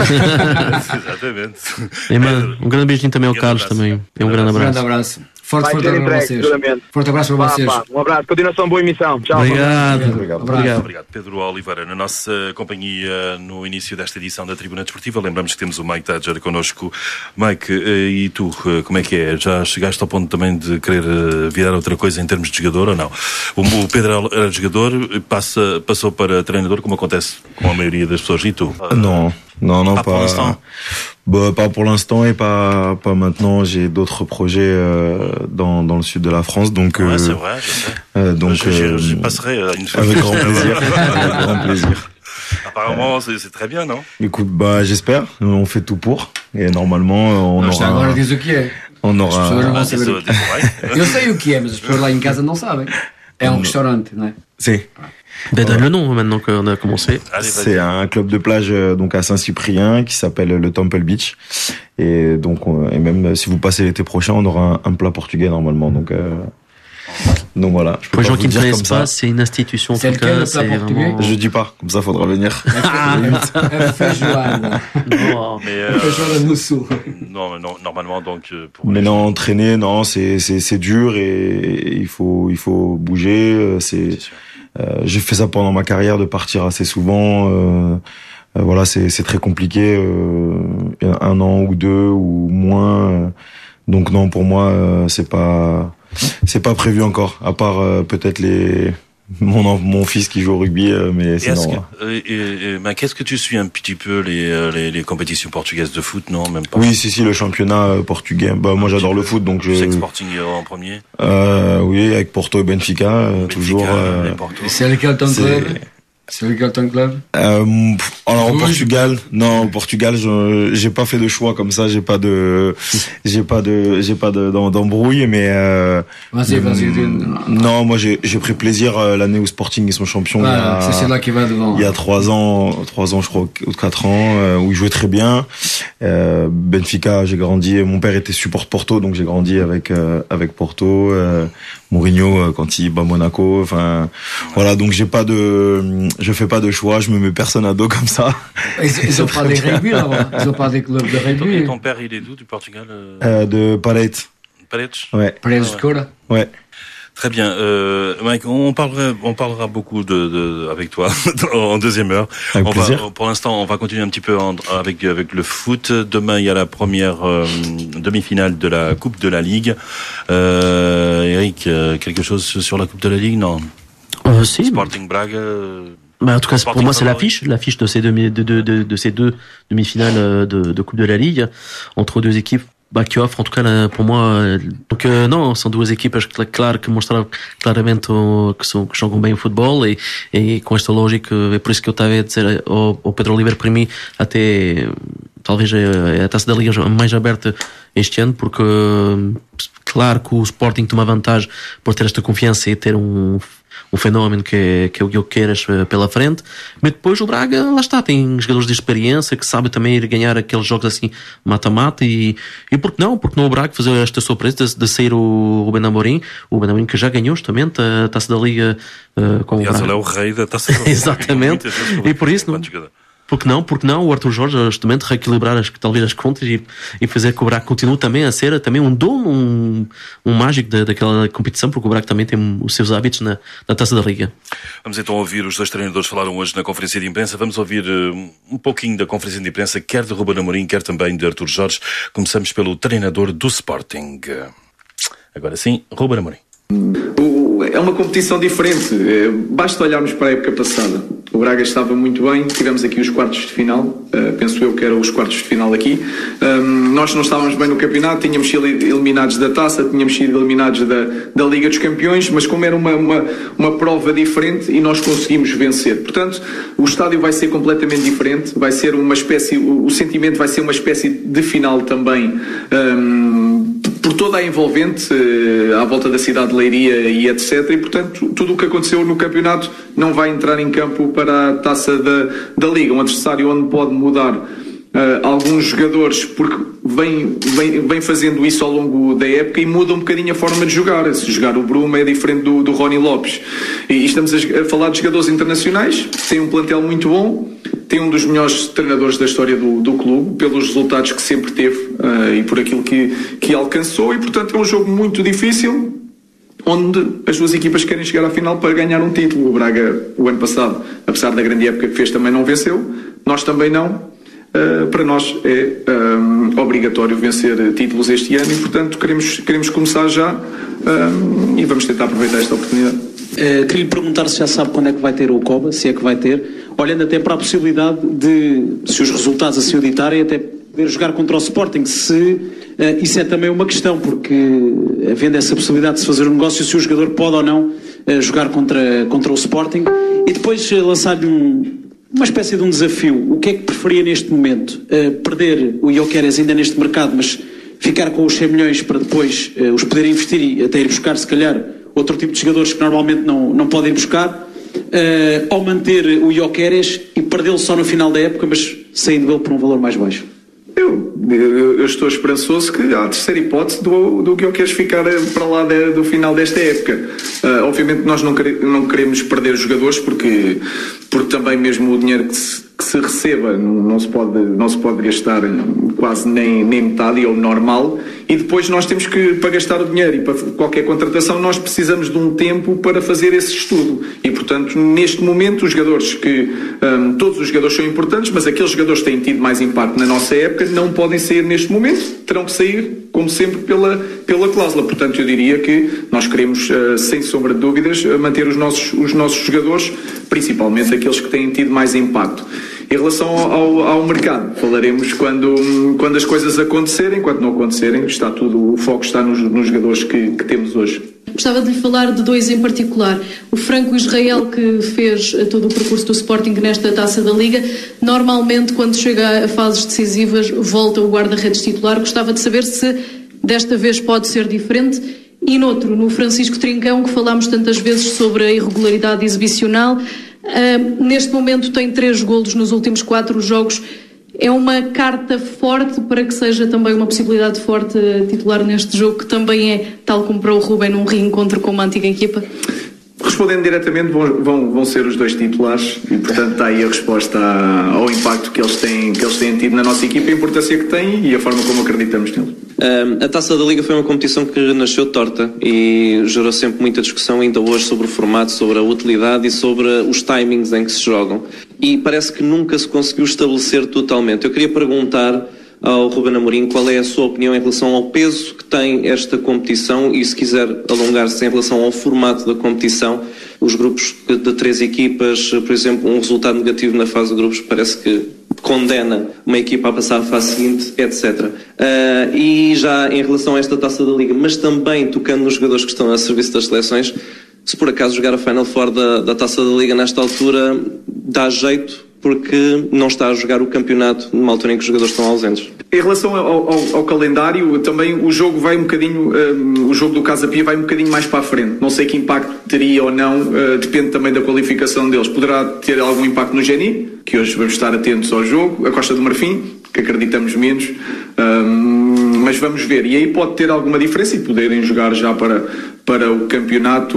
[SPEAKER 2] Exatamente.
[SPEAKER 4] E, mano, um grande beijinho também ao
[SPEAKER 2] Grande
[SPEAKER 4] Carlos
[SPEAKER 2] abraço.
[SPEAKER 4] também. E um grande
[SPEAKER 3] Um grande
[SPEAKER 4] abraço.
[SPEAKER 3] abraço. Forte,
[SPEAKER 6] Vai
[SPEAKER 3] forte
[SPEAKER 6] ser
[SPEAKER 3] abraço para
[SPEAKER 6] entregue,
[SPEAKER 3] vocês.
[SPEAKER 6] seguramente.
[SPEAKER 3] Forte abraço para
[SPEAKER 6] Pá,
[SPEAKER 3] vocês.
[SPEAKER 6] pá, um abraço, continuação, boa emissão. Tchau.
[SPEAKER 4] Obrigado.
[SPEAKER 3] Obrigado.
[SPEAKER 4] Obrigado.
[SPEAKER 2] Obrigado, Pedro Oliveira. Na nossa companhia, no início desta edição da Tribuna Desportiva, lembramos que temos o Mike Tadger connosco. Mike, eh, e tu, eh, como é que é? Já chegaste ao ponto também de querer eh, virar outra coisa em termos de jogador ou não? O, o Pedro era jogador, passa, passou para treinador, como acontece com a maioria das pessoas. E tu?
[SPEAKER 5] Non, non, non,
[SPEAKER 2] Pas pour
[SPEAKER 5] pas.
[SPEAKER 2] l'instant.
[SPEAKER 5] Bah, pas pour l'instant et pas pas maintenant. J'ai d'autres projets euh, dans dans le sud de la France, donc
[SPEAKER 2] Ouais,
[SPEAKER 5] euh,
[SPEAKER 2] c'est vrai, je sais.
[SPEAKER 5] euh, donc
[SPEAKER 2] je, je, je
[SPEAKER 5] euh,
[SPEAKER 2] passerai euh, une fois.
[SPEAKER 5] avec grand plaisir, avec grand plaisir.
[SPEAKER 2] Apparemment, c'est c'est très bien, non?
[SPEAKER 5] Écoute, bah j'espère. On fait tout pour et normalement on
[SPEAKER 3] Não está agora
[SPEAKER 5] aura
[SPEAKER 3] diz o que é.
[SPEAKER 5] on
[SPEAKER 3] As pessoas não
[SPEAKER 5] aura.
[SPEAKER 3] vão
[SPEAKER 2] Ah,
[SPEAKER 3] saber.
[SPEAKER 2] désolé, désolé.
[SPEAKER 3] Eu sei o que é, mas as pessoas lá em casa não sabem. É um restaurante, não é?
[SPEAKER 5] Si.
[SPEAKER 4] Ben, donne le nom maintenant qu'on a commencé.
[SPEAKER 2] Allez,
[SPEAKER 5] C'est
[SPEAKER 2] vas-y.
[SPEAKER 5] un club de plage euh, donc à Saint-Cyprien qui s'appelle le Temple Beach et donc on- et même euh, si vous passez l'été prochain on aura un, un plat portugais normalement donc euh, donc voilà. Je peux
[SPEAKER 4] Pour les
[SPEAKER 5] pas
[SPEAKER 4] gens
[SPEAKER 5] vous
[SPEAKER 4] qui ne
[SPEAKER 5] dire
[SPEAKER 4] connaissent
[SPEAKER 5] comme ça.
[SPEAKER 4] pas, c'est une institution en
[SPEAKER 3] C'est
[SPEAKER 4] tout
[SPEAKER 3] lequel,
[SPEAKER 4] cas.
[SPEAKER 3] le plat
[SPEAKER 4] C'est
[SPEAKER 3] portugais
[SPEAKER 4] vraiment.
[SPEAKER 5] Je dis pas comme ça faudra venir.
[SPEAKER 3] É feijoada.
[SPEAKER 4] Oh.
[SPEAKER 2] Mais, euh,
[SPEAKER 3] Feijoada no sul.
[SPEAKER 2] non, non, normalement, donc, euh, pour
[SPEAKER 5] Mais
[SPEAKER 2] les
[SPEAKER 5] non,
[SPEAKER 2] gens-
[SPEAKER 5] entraîner, non, c'est c'est c'est dur et il faut il faut bouger. euh, C'est
[SPEAKER 2] c'est sûr.
[SPEAKER 5] euh, j'ai fait ça pendant ma carrière de partir assez souvent. Euh, euh, voilà, c'est c'est très compliqué. Euh, un an ou deux ou moins. euh, donc non, pour moi, euh, c'est pas c'est pas prévu encore. À part euh, peut-être les mon en- mon fils qui joue au rugby, euh, mais
[SPEAKER 2] Et est-ce
[SPEAKER 5] sinon.
[SPEAKER 2] que, euh, et- et- ben, qu'est-ce que tu suis un petit peu les, euh, les, les compétitions portugaises de foot? Non, même pas.
[SPEAKER 5] Oui, si si, le championnat euh, portugais. Bah moi
[SPEAKER 2] Un
[SPEAKER 5] j'adore
[SPEAKER 2] petit
[SPEAKER 5] le
[SPEAKER 2] peu.
[SPEAKER 5] foot, donc
[SPEAKER 2] Je sais que
[SPEAKER 5] je
[SPEAKER 2] Sporting est en premier.
[SPEAKER 5] euh, oui avec Porto et Benfica, euh,
[SPEAKER 2] Benfica,
[SPEAKER 5] toujours. euh,
[SPEAKER 2] et Porto.
[SPEAKER 3] C'est lequel ton
[SPEAKER 5] c'est-
[SPEAKER 3] club? C'est lequel ton club?
[SPEAKER 5] Euh, pff, alors au
[SPEAKER 3] Rouge.
[SPEAKER 5] Portugal, non, au Portugal, je j'ai pas fait de choix comme ça, j'ai pas de j'ai pas de j'ai pas de d'em- d'embrouille, mais euh,
[SPEAKER 3] Vas-y, vas-y.
[SPEAKER 5] mm, non, moi j'ai j'ai pris plaisir euh, l'année où Sporting ils sont champions il y
[SPEAKER 3] Voilà,
[SPEAKER 5] a
[SPEAKER 3] c'est celui-là qui va devant.
[SPEAKER 5] il y a trois ans, trois ans je crois ou quatre ans euh, où ils jouaient très bien. Euh, Benfica, j'ai grandi, mon père était support Porto, donc j'ai grandi avec euh, avec Porto. Euh, Mourinho euh, quand il bat Monaco, enfin voilà, donc j'ai pas de je fais pas de choix, je me mets personne à dos comme ça.
[SPEAKER 3] Ils, ils ont pas des rugby là-bas. Ils ont pas des clubs de
[SPEAKER 2] Et
[SPEAKER 3] rugby.
[SPEAKER 2] ton père, il est d'où, du Portugal? euh,
[SPEAKER 5] Euh, de Paredes.
[SPEAKER 2] Paredes?
[SPEAKER 5] Ouais,
[SPEAKER 3] Presos
[SPEAKER 2] Ah ouais.
[SPEAKER 3] de Cora.
[SPEAKER 5] ouais.
[SPEAKER 2] Très bien. Euh, Mike, on parlera, on parlera beaucoup de, de avec toi en deuxième heure.
[SPEAKER 5] Avec
[SPEAKER 2] on
[SPEAKER 5] plaisir.
[SPEAKER 2] va, pour l'instant, on va continuer un petit peu en- avec avec le foot. Demain, il y a la première euh, demi-finale de la Coupe de la Ligue. Euh, Eric, euh, quelque chose sur la Coupe de la Ligue? Non.
[SPEAKER 4] Euh, si.
[SPEAKER 2] Sporting Braga. euh,
[SPEAKER 4] Bah, en tout cas,
[SPEAKER 2] Sporting
[SPEAKER 4] pour moi, c'est
[SPEAKER 2] favori.
[SPEAKER 4] l'affiche, l'affiche de ces demi, de, de, de, de ces deux demi-finales euh, de, de Coupe de la Ligue entre deux équipes. Bah, qui offrent en tout cas là, pour moi euh, donc euh, não, são duas equipas cl- claro que mostraram claramente o, que, são, que jogam bem o futebol e, e com esta lógica é por isso que eu estava a dizer ao, ao Pedro Oliveira, para mim até talvez a, a Taça da Liga mais aberta este ano, porque claro que o Sporting tem uma vantagem por ter esta confiança e ter um, um fenómeno que é, que é o Gyökeres pela frente, mas depois o Braga, lá está, tem jogadores de experiência que sabem também ir ganhar aqueles jogos assim mata-mata e, e por que não? Porque não o Braga fazer esta surpresa de, de sair o Ruben Amorim, o Ruben Amorim que já ganhou justamente a Taça da Liga uh, com
[SPEAKER 2] Aliás,
[SPEAKER 4] o Braga.
[SPEAKER 2] ele é o rei da Taça da Liga.
[SPEAKER 4] Exatamente, e por isso não... Porque não, porque não, o Arthur Jorge justamente reequilibrar as, talvez as contas e, e fazer que o Braga continue também a ser também um dom, um, um mágico da, daquela competição, porque o Braga também tem os seus hábitos na, na Taça da Liga.
[SPEAKER 2] Vamos então ouvir, os dois treinadores falaram hoje na conferência de imprensa, vamos ouvir uh, um pouquinho da conferência de imprensa, quer de Ruben Amorim, quer também de Arthur Jorge. Começamos pelo treinador do Sporting. Agora sim, Ruben Amorim.
[SPEAKER 7] É uma competição diferente, basta olharmos para a época passada. O Braga estava muito bem, tivemos aqui os quartos de final, penso eu que eram os quartos de final aqui. Nós não estávamos bem no campeonato, tínhamos sido eliminados da Taça, tínhamos sido eliminados da, da Liga dos Campeões, mas como era uma, uma, uma prova diferente e nós conseguimos vencer. Portanto, o estádio vai ser completamente diferente, vai ser uma espécie, o, o sentimento vai ser uma espécie de final também, um, por toda a envolvente, uh, à volta da cidade de Leiria e etcétera. E, portanto, tudo o que aconteceu no campeonato não vai entrar em campo para a Taça da, da Liga, um adversário onde pode mudar uh, alguns jogadores, porque vem, vem, vem fazendo isso ao longo da época e muda um bocadinho a forma de jogar. Se jogar o Bruma é diferente do, do Rony Lopes. E, e estamos a, a falar de jogadores internacionais, tem um plantel muito bom, tem um dos melhores treinadores da história do, do clube, pelos resultados que sempre teve uh, e por aquilo que, que alcançou, e portanto é um jogo muito difícil, onde as duas equipas querem chegar à final para ganhar um título. O Braga, o ano passado, apesar da grande época que fez, também não venceu, nós também não. Uh, para nós é um, obrigatório vencer títulos este ano e, portanto, queremos, queremos começar já um, e vamos tentar aproveitar esta oportunidade.
[SPEAKER 8] Uh, queria lhe perguntar se já sabe quando é que vai ter o Coba, se é que vai ter, olhando até para a possibilidade de, se os resultados assim o ditarem, até poder jogar contra o Sporting, se uh, isso é também uma questão, porque havendo essa possibilidade de se fazer um negócio, se o jogador pode ou não uh, jogar contra, contra o Sporting. E depois uh, lançar-lhe um, uma espécie de um desafio. O que é que preferia neste momento? Uh, perder o Gyökeres ainda neste mercado, mas ficar com os cem milhões para depois uh, os poder investir e até ir buscar, se calhar, outro tipo de jogadores que normalmente não, não podem ir buscar, uh, ou manter o Gyökeres e perdê-lo só no final da época, mas saindo dele por um valor mais baixo?
[SPEAKER 7] Eu, eu, eu estou esperançoso que há a terceira hipótese do, do Gyökeres ficar para lá de, do final desta época. Uh, obviamente nós não, quere, não queremos perder jogadores, porque, porque também mesmo o dinheiro que se, que se receba não, não, se pode, não se pode gastar quase nem, nem metade, é o normal, e depois nós temos que, para gastar o dinheiro e para qualquer contratação, nós precisamos de um tempo para fazer esse estudo. E, portanto, neste momento, os jogadores que... Um, todos os jogadores são importantes, mas aqueles jogadores que têm tido mais impacto na nossa época não podem sair neste momento, terão que sair, como sempre, pela, pela cláusula. Portanto, eu diria que nós queremos, uh, sem sombra de dúvidas, manter os nossos, os nossos jogadores, principalmente aqueles que têm tido mais impacto. Em relação ao, ao mercado, falaremos quando, quando as coisas acontecerem. Quando não acontecerem, está tudo, o foco está nos, nos jogadores que, que temos hoje.
[SPEAKER 9] Gostava de lhe falar de dois em particular. O Franco Israel, que fez todo o percurso do Sporting nesta Taça da Liga. Normalmente, quando chega a fases decisivas, volta o guarda-redes titular. Gostava de saber se desta vez pode ser diferente. E noutro, no Francisco Trincão, que falámos tantas vezes sobre a irregularidade exibicional. Uh, neste momento tem três golos nos últimos quatro jogos. É uma carta forte para que seja também uma possibilidade forte titular neste jogo, que também é, tal como para o Ruben, um reencontro com uma antiga equipa?
[SPEAKER 7] Respondendo diretamente, vão, vão, vão ser os dois titulares e, portanto, está aí a resposta ao impacto que eles têm, que eles têm tido na nossa equipa, a importância que têm e a forma como acreditamos neles.
[SPEAKER 10] Um, a Taça da Liga foi uma competição que nasceu torta e gerou sempre muita discussão, ainda hoje, sobre o formato, sobre a utilidade e sobre os timings em que se jogam. E parece que nunca se conseguiu estabelecer totalmente. Eu queria perguntar ao Ruben Amorim qual é a sua opinião em relação ao peso que tem esta competição e, se quiser alongar-se em relação ao formato da competição. Os grupos de três equipas, por exemplo, um resultado negativo na fase de grupos parece que condena uma equipa a passar à fase seguinte, etcétera. Uh, e já em relação a esta Taça da Liga, mas também tocando nos jogadores que estão a serviço das seleções, se por acaso jogar a Final Four da, da Taça da Liga nesta altura dá jeito porque não está a jogar o campeonato numa altura em que os jogadores estão ausentes.
[SPEAKER 7] Em relação ao, ao, ao calendário, também o jogo vai um bocadinho, um, o jogo do Casa Pia vai um bocadinho mais para a frente. Não sei que impacto teria ou não, uh, depende também da qualificação deles. Poderá ter algum impacto no Geni, que hoje vamos estar atentos ao jogo, a Costa do Marfim, que acreditamos menos, um, mas vamos ver. E aí pode ter alguma diferença e poderem jogar já para, para o campeonato,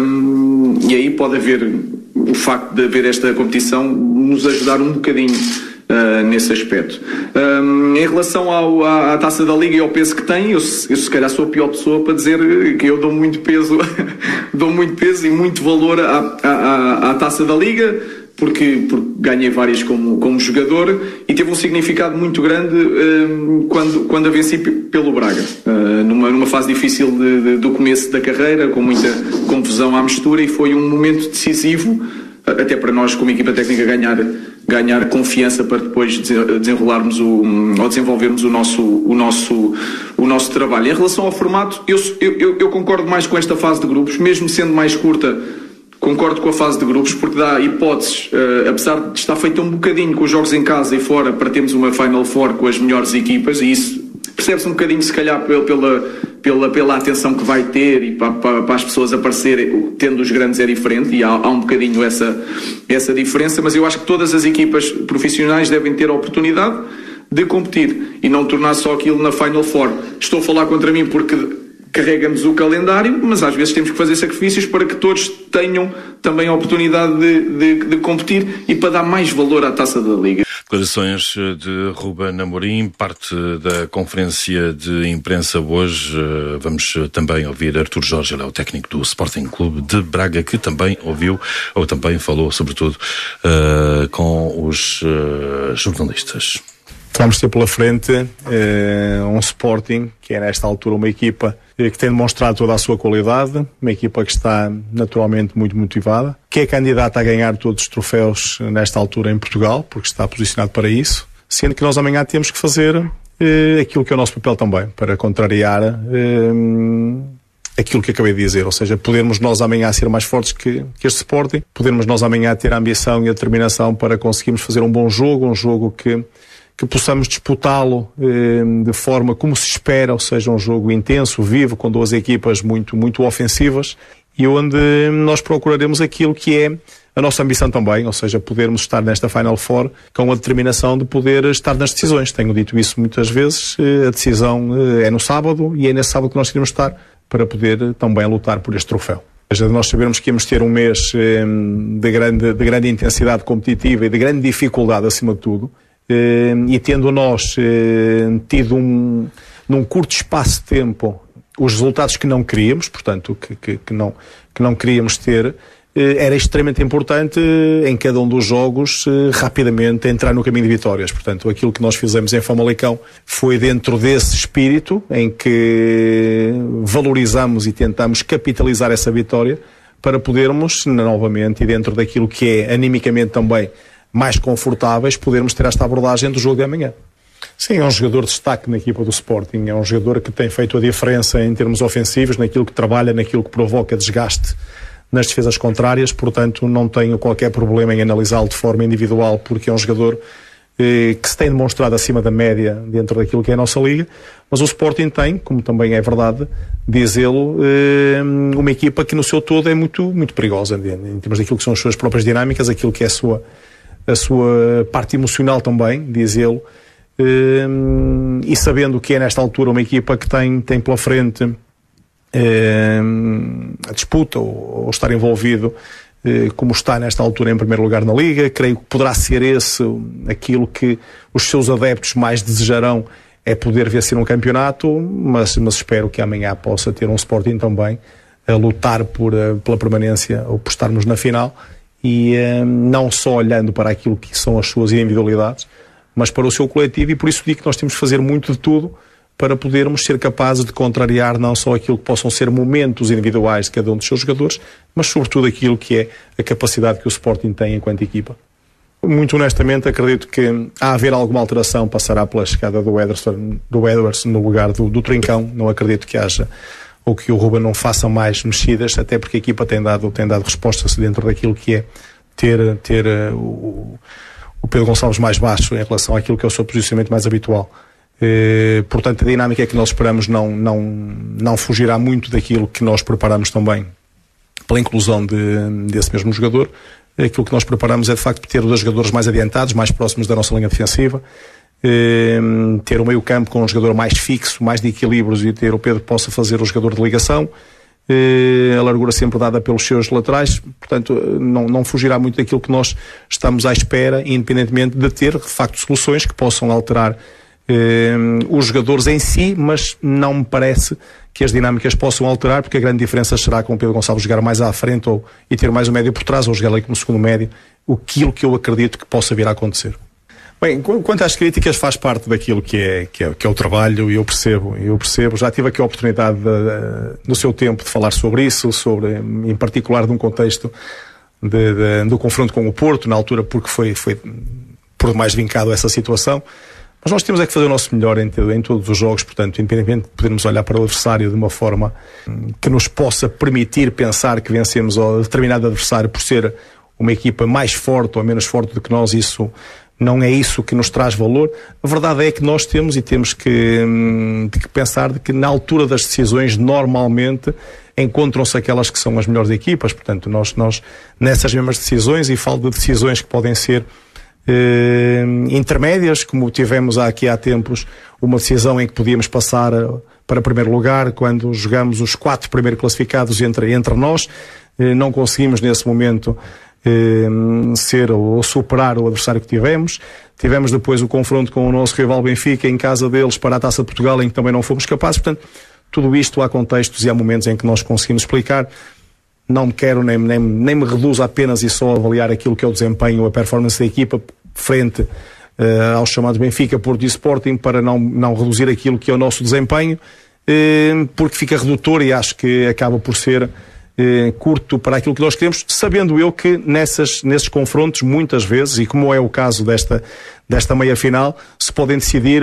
[SPEAKER 7] um, e aí pode haver o facto de haver esta competição nos ajudar um bocadinho uh, nesse aspecto. Um, em relação ao, à, à Taça da Liga e ao peso que tem, eu, eu se calhar sou a pior pessoa para dizer que eu dou muito peso, dou muito peso e muito valor à, à, à Taça da Liga, porque, porque ganhei várias como, como jogador e teve um significado muito grande uh, quando, quando a venci pelo Braga, uh, numa, numa fase difícil de, de, do começo da carreira, com muita confusão à mistura, e foi um momento decisivo, até para nós como equipa técnica ganhar, ganhar confiança para depois desenrolarmos o, ou desenvolvermos o nosso, o, nosso, o nosso trabalho. Em relação ao formato, eu, eu, eu concordo mais com esta fase de grupos, mesmo sendo mais curta. Concordo com a fase de grupos, porque dá hipóteses, uh, apesar de estar feita um bocadinho com os jogos em casa e fora, para termos uma Final Four com as melhores equipas, e isso percebe-se um bocadinho, se calhar, pela, pela, pela atenção que vai ter e para, para, para as pessoas aparecerem, tendo os grandes é diferente, e há, há um bocadinho essa, essa diferença, mas eu acho que todas as equipas profissionais devem ter a oportunidade de competir e não tornar só aquilo na Final Four. Estou a falar contra mim porque carrega-nos o calendário, mas às vezes temos que fazer sacrifícios para que todos tenham também a oportunidade de, de, de competir e para dar mais valor à Taça da Liga.
[SPEAKER 2] Declarações de Ruben Amorim, parte da conferência de imprensa hoje. Vamos também ouvir Artur Jorge, ele é o técnico do Sporting Clube de Braga, que também ouviu, ou também falou, sobretudo, uh, com os uh, jornalistas.
[SPEAKER 11] Vamos ter pela frente uh, um Sporting, que é nesta altura uma equipa uh, que tem demonstrado toda a sua qualidade, uma equipa que está naturalmente muito motivada, que é candidata a ganhar todos os troféus nesta altura em Portugal, porque está posicionado para isso, sendo que nós amanhã temos que fazer uh, aquilo que é o nosso papel também, para contrariar uh, aquilo que acabei de dizer, ou seja, podermos nós amanhã ser mais fortes que, que este Sporting, podermos nós amanhã ter a ambição e a determinação para conseguirmos fazer um bom jogo, um jogo que que possamos disputá-lo eh, de forma como se espera, ou seja, um jogo intenso, vivo, com duas equipas muito, muito ofensivas, e onde nós procuraremos aquilo que é a nossa ambição também, ou seja, podermos estar nesta Final Four com a determinação de poder estar nas decisões. Tenho dito isso muitas vezes, eh, a decisão eh, é no sábado, e é nesse sábado que nós queremos estar para poder também lutar por este troféu. Ou seja, nós sabemos que íamos ter um mês eh, de, grande, de grande intensidade competitiva e de grande dificuldade acima de tudo, Uh, e tendo nós uh, tido um, num curto espaço de tempo os resultados que não queríamos, portanto, que, que, que, não, que não queríamos ter, uh, era extremamente importante uh, em cada um dos jogos uh, rapidamente entrar no caminho de vitórias. Portanto, aquilo que nós fizemos em Famalicão foi dentro desse espírito em que valorizamos e tentamos capitalizar essa vitória para podermos, novamente, e dentro daquilo que é animicamente também mais confortáveis, podermos ter esta abordagem do jogo de amanhã. Sim, é um jogador de destaque na equipa do Sporting, é um jogador que tem feito a diferença em termos ofensivos, naquilo que trabalha, naquilo que provoca desgaste nas defesas contrárias, portanto não tenho qualquer problema em analisá-lo de forma individual, porque é um jogador eh, que se tem demonstrado acima da média dentro daquilo que é a nossa liga, mas o Sporting tem, como também é verdade dizê-lo, eh, uma equipa que no seu todo é muito, muito perigosa, em termos daquilo que são as suas próprias dinâmicas, aquilo que é a sua a sua parte emocional também, diz ele, um, e sabendo que é nesta altura uma equipa que tem, tem pela frente um, a disputa ou, ou estar envolvido uh, como está nesta altura em primeiro lugar na Liga, creio que poderá ser esse aquilo que os seus adeptos mais desejarão, é poder vencer um campeonato, mas, mas espero que amanhã possa ter um Sporting também a lutar por, pela permanência ou por estarmos na final, e um, não só olhando para aquilo que são as suas individualidades, mas para o seu coletivo, e por isso digo que nós temos de fazer muito de tudo para podermos ser capazes de contrariar não só aquilo que possam ser momentos individuais de cada um dos seus jogadores, mas sobretudo aquilo que é a capacidade que o Sporting tem enquanto equipa. Muito honestamente acredito que a haver alguma alteração passará pela chegada do Ederson, do Edwards no lugar do, do Trincão. Não acredito que haja ou que o Ruben não faça mais mexidas, até porque a equipa tem dado, tem dado respostas dentro daquilo que é ter, ter uh, o, o Pedro Gonçalves mais baixo em relação àquilo que é o seu posicionamento mais habitual. Eh, portanto, a dinâmica que nós esperamos não, não, não fugirá muito daquilo que nós preparamos também pela inclusão de, desse mesmo jogador. Aquilo que nós preparamos é de facto ter os dois jogadores mais adiantados, mais próximos da nossa linha defensiva, eh, ter o meio campo com um jogador mais fixo, mais de equilíbrios, e ter o Pedro que possa fazer o jogador de ligação, eh, a largura sempre dada pelos seus laterais. Portanto, não, não fugirá muito daquilo que nós estamos à espera, independentemente de ter de facto soluções que possam alterar eh, os jogadores em si, mas não me parece que as dinâmicas possam alterar, porque a grande diferença será com o Pedro Gonçalves jogar mais à frente ou, e ter mais o médio por trás, ou jogar ali como segundo médio, aquilo que eu acredito que possa vir a acontecer. Bem, quanto às críticas, faz parte daquilo que é, que é, que é o trabalho, e eu percebo, eu percebo, já tive aqui a oportunidade de, de, no seu tempo de falar sobre isso, sobre, em particular de um contexto de, de, do confronto com o Porto, na altura, porque foi, foi por demais vincado a essa situação. Mas nós temos é que fazer o nosso melhor em, em todos os jogos, portanto, independentemente de podermos olhar para o adversário de uma forma que nos possa permitir pensar que vencemos o determinado adversário por ser uma equipa mais forte ou menos forte do que nós, isso não é isso que nos traz valor. A verdade é que nós temos e temos que, que pensar de que na altura das decisões normalmente encontram-se aquelas que são as melhores equipas, portanto, nós, nós nessas mesmas decisões, e falo de decisões que podem ser Uh, intermédias, como tivemos aqui há tempos uma decisão em que podíamos passar para primeiro lugar quando jogamos os quatro primeiros classificados entre, entre nós, uh, não conseguimos nesse momento uh, ser ou superar o adversário que tivemos. Tivemos depois o confronto com o nosso rival Benfica em casa deles para a Taça de Portugal, em que também não fomos capazes. Portanto, tudo isto há contextos e há momentos em que nós conseguimos explicar. Não me quero nem, nem, nem me reduzo apenas e só a avaliar aquilo que é o desempenho, a performance da equipa frente uh, ao chamado Benfica, Porto e Sporting, para não, não reduzir aquilo que é o nosso desempenho, uh, porque fica redutor e acho que acaba por ser uh, curto para aquilo que nós queremos, sabendo eu que nessas, nesses confrontos, muitas vezes, e como é o caso desta, desta meia-final, se podem decidir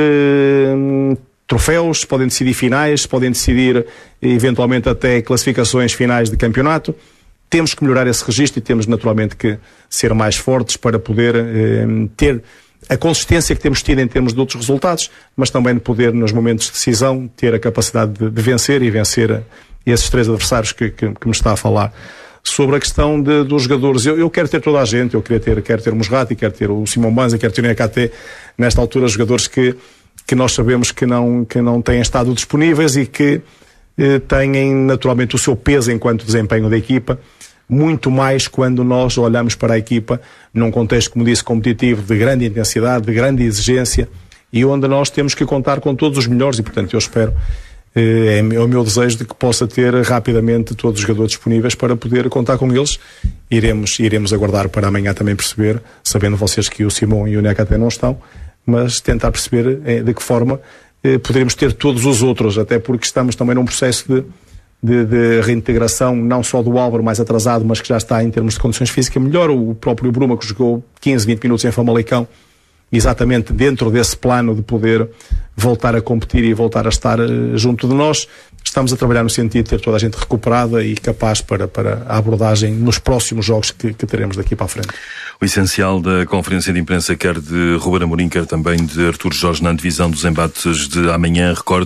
[SPEAKER 11] Uh, troféus, se podem decidir finais, se podem decidir eventualmente até classificações finais de campeonato. Temos que melhorar esse registro e temos naturalmente que ser mais fortes para poder eh, ter a consistência que temos tido em termos de outros resultados, mas também poder nos momentos de decisão ter a capacidade de, de vencer e vencer esses três adversários que, que, que me está a falar. Sobre a questão de, dos jogadores, eu, eu quero ter toda a gente, eu quero ter, quero ter o Musrati, quero ter o Simão Banza, quero ter o N K T, nesta altura jogadores que que nós sabemos que não, que não têm estado disponíveis e que eh, têm naturalmente o seu peso enquanto desempenho da equipa, muito mais quando nós olhamos para a equipa num contexto, como disse, competitivo, de grande intensidade, de grande exigência, e onde nós temos que contar com todos os melhores, e portanto eu espero, eh, é o meu desejo de que possa ter rapidamente todos os jogadores disponíveis para poder contar com eles. Iremos, iremos aguardar para amanhã também perceber, sabendo vocês que o Simão e o N K T não estão, mas tentar perceber eh, de que forma eh, poderemos ter todos os outros, até porque estamos também num processo de, de, de reintegração, não só do Álvaro mais atrasado, mas que já está em termos de condições físicas melhor, o próprio Bruma que jogou quinze, vinte minutos em Famalicão, exatamente dentro desse plano de poder voltar a competir e voltar a estar uh, junto de nós. Estamos a trabalhar no sentido de ter toda a gente recuperada e capaz para, para a abordagem nos próximos jogos que, que teremos daqui para a frente.
[SPEAKER 2] O essencial da conferência de imprensa, quer de Ruben Amorim, quer também de Artur Jorge, na divisão dos embates de amanhã. Recordo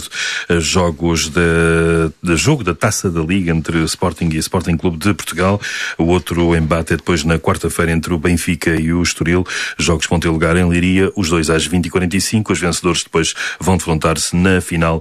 [SPEAKER 2] jogos de, de jogo da Taça da Liga entre Sporting e Sporting Clube de Portugal. O outro embate é depois na quarta-feira entre o Benfica e o Estoril. Jogos vão ter lugar em Leiria, os dois às vinte e quarenta e cinco. Os vencedores depois vão defrontar-se na final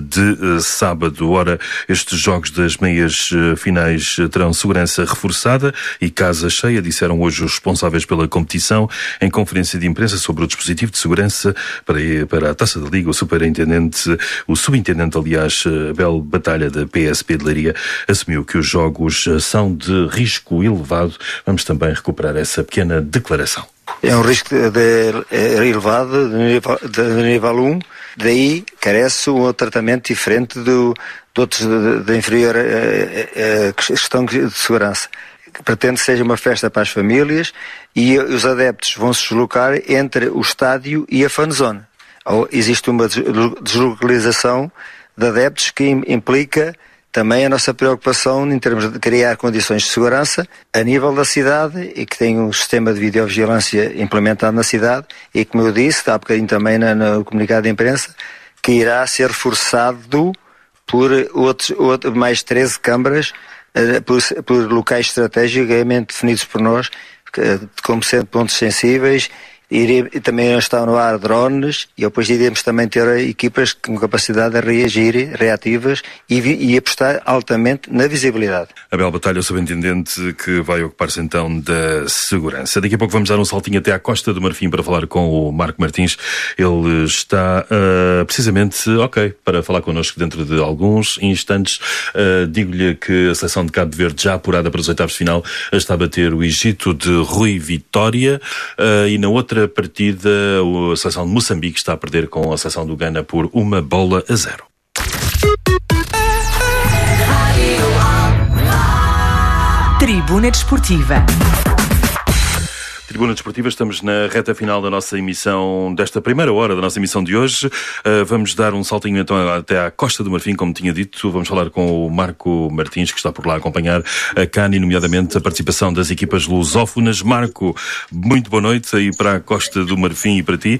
[SPEAKER 2] de sábado. Ora, estes jogos das meias finais terão segurança reforçada e casa cheia, disseram hoje os responsáveis pela competição em conferência de imprensa sobre o dispositivo de segurança para, para a Taça da Liga. O superintendente, o subintendente, aliás, Abel Batalha, da P S P de Leiria, assumiu que os jogos são de risco elevado. Vamos também recuperar essa pequena declaração.
[SPEAKER 12] É um risco de, de, elevado de nível, de nível um, daí carece um tratamento diferente do, de outros de, de inferior a, a, a questão de segurança. Pretende que seja uma festa para as famílias e os adeptos vão se deslocar entre o estádio e a fanzone. Ou existe uma deslocalização de adeptos que implica também a nossa preocupação em termos de criar condições de segurança a nível da cidade e que tem um sistema de videovigilância implementado na cidade e, como eu disse, há bocadinho também na, no comunicado de imprensa, que irá ser reforçado por outros, outro, mais treze câmaras uh, por, por locais estrategicamente definidos por nós, uh, como sendo pontos sensíveis. E também estão no ar drones e depois iremos também ter equipas com capacidade de reagir, reativas e, e apostar altamente na visibilidade.
[SPEAKER 2] Abel Batalha, o subintendente que vai ocupar-se então da segurança. Daqui a pouco vamos dar um saltinho até à Costa do Marfim para falar com o Marco Martins. Ele está uh, precisamente ok para falar connosco dentro de alguns instantes. Uh, digo-lhe que a seleção de Cabo Verde, já apurada para os oitavos de final, está a bater o Egito de Rui Vitória uh, e na outra partida a seleção de Moçambique está a perder com a seleção do Ghana por uma bola a zero.
[SPEAKER 1] Tribuna Desportiva.
[SPEAKER 2] Tribuna Desportiva, estamos na reta final da nossa emissão, desta primeira hora da nossa emissão de hoje. Uh, vamos dar um saltinho então até à Costa do Marfim, como tinha dito. Vamos falar com o Marco Martins, que está por lá a acompanhar a CAN e, nomeadamente, a participação das equipas lusófonas. Marco, muito boa noite aí para a Costa do Marfim e para ti.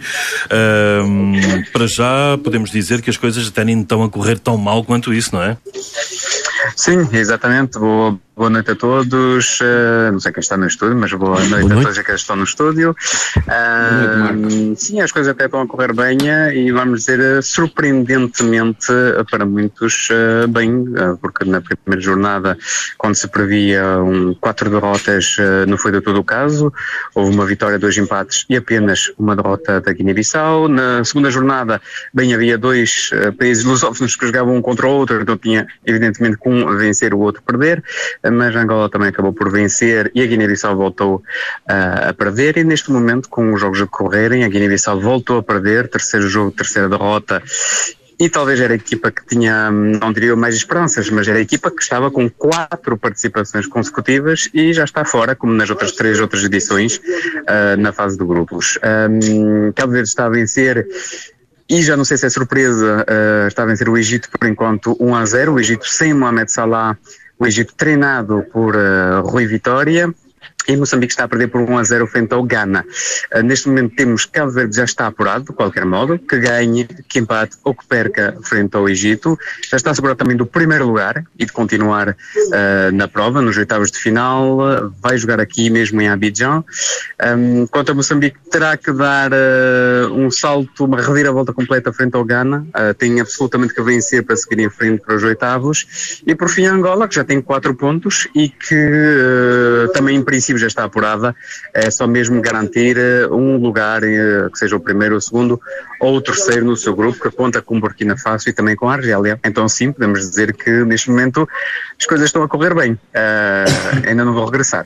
[SPEAKER 2] Uh, para já, podemos dizer que as coisas até nem estão a correr tão mal quanto isso, não é?
[SPEAKER 13] Sim, exatamente. Boa, boa noite a todos. Uh, não sei quem está no estúdio, mas boa noite, boa noite. a todos que estão no estúdio. Uh, noite, sim, as coisas até estão a correr bem e vamos dizer surpreendentemente para muitos uh, bem, uh, porque na primeira jornada, quando se previa um, quatro derrotas, uh, não foi de todo o caso. Houve uma vitória, dois empates e apenas uma derrota da Guiné-Bissau. Na segunda jornada, bem, havia dois uh, países lusófonos que jogavam um contra o outro, então tinha evidentemente com um vencer, o outro perder, mas Angola também acabou por vencer e a Guiné-Bissau voltou uh, a perder, e neste momento, com os jogos a correrem, a Guiné-Bissau voltou a perder, terceiro jogo, terceira derrota, e talvez era a equipa que tinha, não diria mais esperanças, mas era a equipa que estava com quatro participações consecutivas e já está fora, como nas outras três outras edições, uh, na fase de grupos. Um, Cabo Verde está a vencer. E já não sei se é surpresa, uh, está a vencer o Egito por enquanto um a zero, o Egito sem Mohamed Salah, o Egito treinado por uh, Rui Vitória, e Moçambique está a perder por um a zero frente ao Ghana. Uh, neste momento temos Cabo Verde já está apurado, de qualquer modo, que ganhe, que empate ou que perca frente ao Egito. Já está assegurado também do primeiro lugar e de continuar uh, na prova, nos oitavos de final. Uh, vai jogar aqui mesmo em Abidjan. Um, quanto a Moçambique, terá que dar uh, um salto, uma reviravolta completa frente ao Ghana. Uh, tem absolutamente que vencer para seguir em frente para os oitavos. E por fim a Angola, que já tem quatro pontos e que uh, também em princípio já está apurada, é só mesmo garantir um lugar, que seja o primeiro ou o segundo, ou o terceiro no seu grupo, que conta com Burkina Faso e também com a Argélia. Então sim, podemos dizer que neste momento as coisas estão a correr bem. Uh, ainda não vou regressar.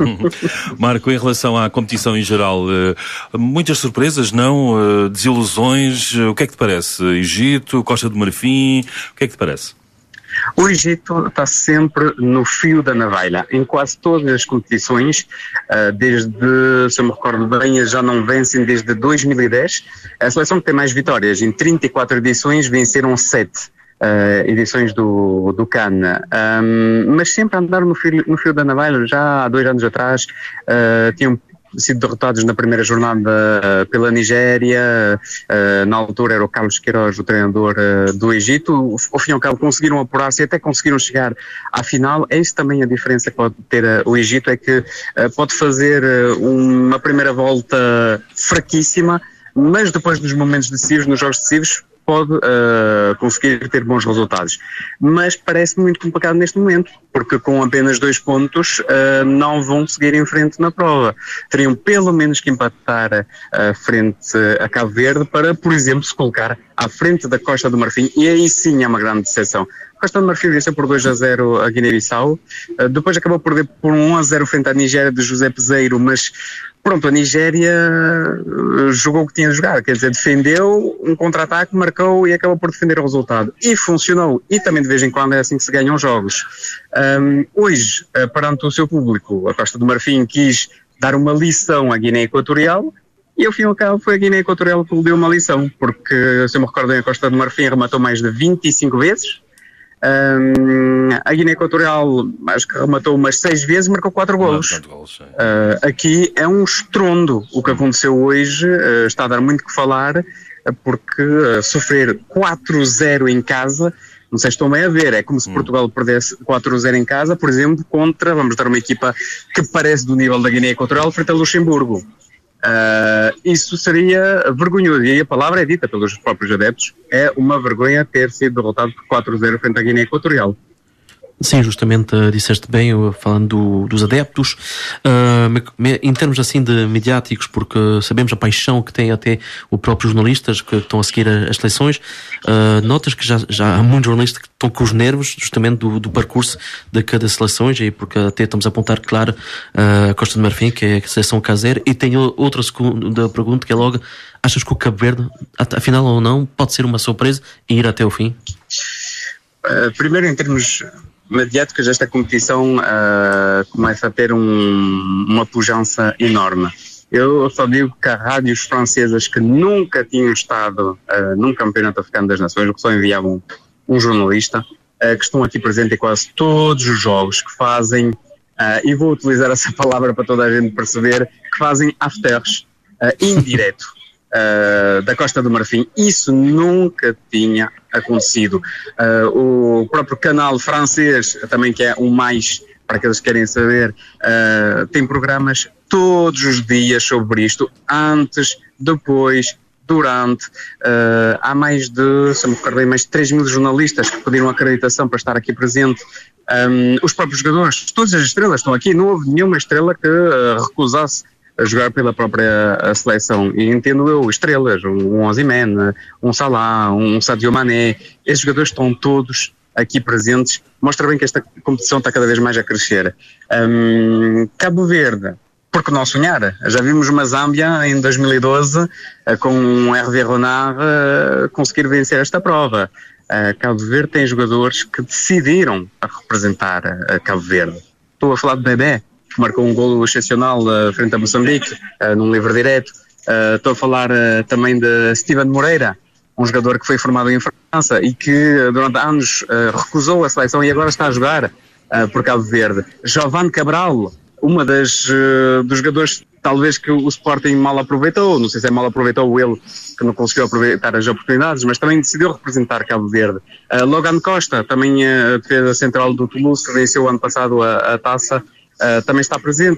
[SPEAKER 2] Marco, em relação à competição em geral, uh, muitas surpresas, não? Uh, desilusões? Uh, o que é que te parece? Egito, Costa do Marfim, o que é que te parece?
[SPEAKER 13] O Egito está sempre no fio da navalha, em quase todas as competições, desde, se eu me recordo bem, já não vencem desde dois mil e dez. A seleção que tem mais vitórias, em trinta e quatro edições, venceram sete uh, edições do, do CAN. Um, mas sempre a andar no fio, no fio da navalha. Já há dois anos atrás uh, tinham sido derrotados na primeira jornada uh, pela Nigéria. Uh, na altura era o Carlos Queiroz, o treinador uh, do Egito. Ao fim e ao cabo conseguiram apurar-se e até conseguiram chegar à final. É isso também a diferença que pode ter uh, o Egito, é que uh, pode fazer uh, uma primeira volta fraquíssima, mas depois dos momentos decisivos, nos jogos decisivos, pode uh, conseguir ter bons resultados. Mas parece muito complicado neste momento, porque com apenas dois pontos uh, não vão seguir em frente na prova. Teriam pelo menos que empatar uh, frente a Cabo Verde para, por exemplo, se colocar à frente da Costa do Marfim, e aí sim é uma grande decepção. A Costa do Marfim venceu por dois a zero a Guiné-Bissau, uh, depois acabou por perder por um a zero frente à Nigéria de José Peseiro, mas pronto, a Nigéria jogou o que tinha de jogar, quer dizer, defendeu um contra-ataque, marcou e acabou por defender o resultado. E funcionou. E também de vez em quando é assim que se ganham jogos. Um, hoje, perante o seu público, a Costa do Marfim quis dar uma lição à Guiné Equatorial e ao fim e ao cabo foi a Guiné Equatorial que lhe deu uma lição, porque, se eu me recordo bem, a Costa do Marfim rematou mais de vinte e cinco vezes. Um, a Guiné Equatorial acho que rematou umas seis vezes e marcou quatro golos. Uh, aqui é um estrondo. O que aconteceu hoje uh, está a dar muito que falar, uh, porque uh, sofrer quatro a zero em casa, não sei se estão bem a ver, é como se Portugal perdesse quatro a zero em casa, por exemplo, contra, vamos dar uma equipa que parece do nível da Guiné Equatorial frente a Luxemburgo. Uh, isso seria vergonhoso, e a palavra é dita pelos próprios adeptos, é uma vergonha ter sido derrotado por quatro a zero frente à Guiné Equatorial.
[SPEAKER 4] Sim, justamente uh, disseste bem, uh, falando do, dos adeptos, uh, me, me, em termos assim de mediáticos, porque sabemos a paixão que têm até os próprios jornalistas que estão a seguir a, as seleções, uh, notas que já, já há muitos jornalistas que estão com os nervos justamente do, do percurso de cada seleção, e porque até estamos a apontar, claro, uh, a Costa de Marfim, que é a seleção caseira, e tenho outra segunda pergunta, que é logo, achas que o Cabo Verde, afinal ou não, pode ser uma surpresa e ir até o fim?
[SPEAKER 13] Uh, primeiro, em termos mediáticos, esta competição uh, começa a ter um, uma pujança enorme. Eu só digo que há rádios francesas que nunca tinham estado uh, num campeonato africano das nações, que só enviavam um jornalista, uh, que estão aqui presentes em quase todos os jogos, que fazem, uh, e vou utilizar essa palavra para toda a gente perceber, que fazem afters uh, indireto. Uh, da Costa do Marfim. Isso nunca tinha acontecido. Uh, o próprio canal francês, também, que é um mais, para aqueles que querem saber, uh, tem programas todos os dias sobre isto, antes, depois, durante. Uh, há mais de, se me recordo bem, mais de três mil jornalistas que pediram acreditação para estar aqui presente. Um, os próprios jogadores, todas as estrelas estão aqui, não houve nenhuma estrela que uh, recusasse a jogar pela própria a seleção, e entendo eu, estrelas, um Osimhen, um Salah, um Sadio Mané, esses jogadores estão todos aqui presentes, mostra bem que esta competição está cada vez mais a crescer. Um, Cabo Verde, por que não sonhar? Já vimos uma Zâmbia em dois mil e doze, com um Hervé Renard uh, conseguir vencer esta prova. Uh, Cabo Verde tem jogadores que decidiram a representar uh, Cabo Verde. Estou a falar de Bebé, que marcou um golo excepcional uh, frente a Moçambique, uh, num livre direto. Uh, estou a falar uh, também de Steven Moreira, um jogador que foi formado em França e que uh, durante anos uh, recusou a seleção e agora está a jogar uh, por Cabo Verde. Giovanni Cabral, uma das uh, dos jogadores talvez que o Sporting mal aproveitou, não sei se é mal aproveitou ele, que não conseguiu aproveitar as oportunidades, mas também decidiu representar Cabo Verde. Uh, Logan Costa, também a uh, defesa central do Toulouse, que venceu ano passado a, a taça, Uh, também está presente,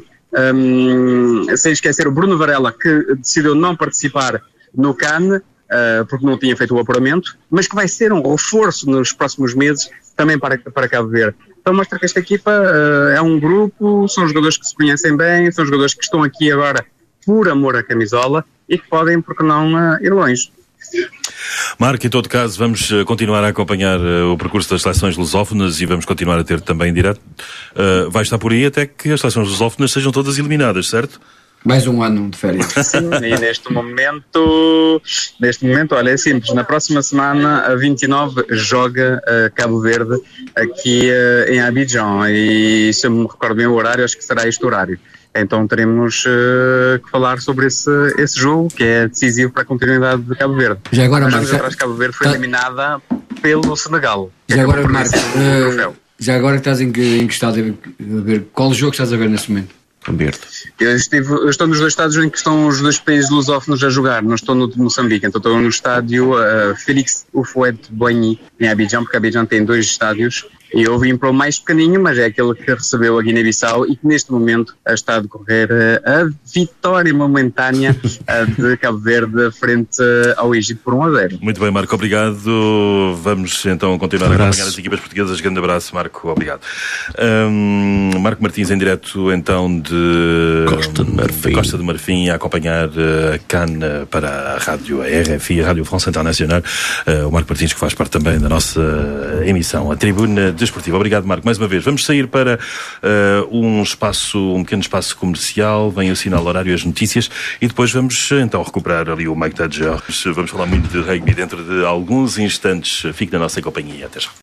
[SPEAKER 13] um, sem esquecer o Bruno Varela, que decidiu não participar no CAN, uh, porque não tinha feito o apuramento, mas que vai ser um reforço nos próximos meses também para, para Cabo Verde. Então mostra que esta equipa uh, é um grupo, são jogadores que se conhecem bem, são jogadores que estão aqui agora por amor à camisola e que podem, porque não, uh, ir longe.
[SPEAKER 2] Marco, em todo caso, vamos continuar a acompanhar uh, o percurso das seleções lusófonas e vamos continuar a ter também em direto. Uh, vai estar por aí até que as seleções lusófonas sejam todas eliminadas, certo?
[SPEAKER 3] Mais um ano de férias.
[SPEAKER 13] Sim, e neste momento, neste momento, olha, é simples. Na próxima semana, a vinte e nove, joga uh, Cabo Verde aqui uh, em Abidjan. E se eu me recordo bem o horário, acho que será este horário. Então teremos uh, que falar sobre esse, esse jogo, que é decisivo para a continuidade de Cabo Verde.
[SPEAKER 3] Já agora,
[SPEAKER 13] Marcos, atrás, Cabo Verde foi tá... eliminada pelo Senegal.
[SPEAKER 3] Já agora, Marcos, uh, já agora que estás em que, em que estás a ver, qual jogo estás a ver nesse momento?
[SPEAKER 4] Cabo Verde.
[SPEAKER 13] Eu, estive, eu estou nos dois estádios em que estão os dois países lusófonos a jogar, não estou no de Moçambique, então estou no estádio uh, Félix Houphouët-Boigny, em Abidjan, porque Abidjan tem dois estádios, e eu vim para o mais pequeninho, mas é aquele que recebeu a Guiné-Bissau e que neste momento está a decorrer uh, a vitória momentânea uh, de Cabo Verde frente uh, ao Egito por um a zero.
[SPEAKER 2] Muito bem, Marco, obrigado. Vamos então continuar um a acompanhar as equipas portuguesas. Grande abraço, Marco, obrigado. Um, Marco Martins em direto então de
[SPEAKER 4] Costa de Marfim,
[SPEAKER 2] Costa de Marfim a acompanhar a CAN para a rádio, a R F I, a Rádio France Internacional. Uh, o Marco Martins, que faz parte também da nossa emissão, a Tribuna Desportiva. Obrigado, Marco, mais uma vez. Vamos sair para uh, um espaço, um pequeno espaço comercial, vem o sinal horário e as notícias e depois vamos então recuperar ali o Mike Tadger. Vamos falar muito de rugby dentro de alguns instantes. Fique na nossa companhia. Até já.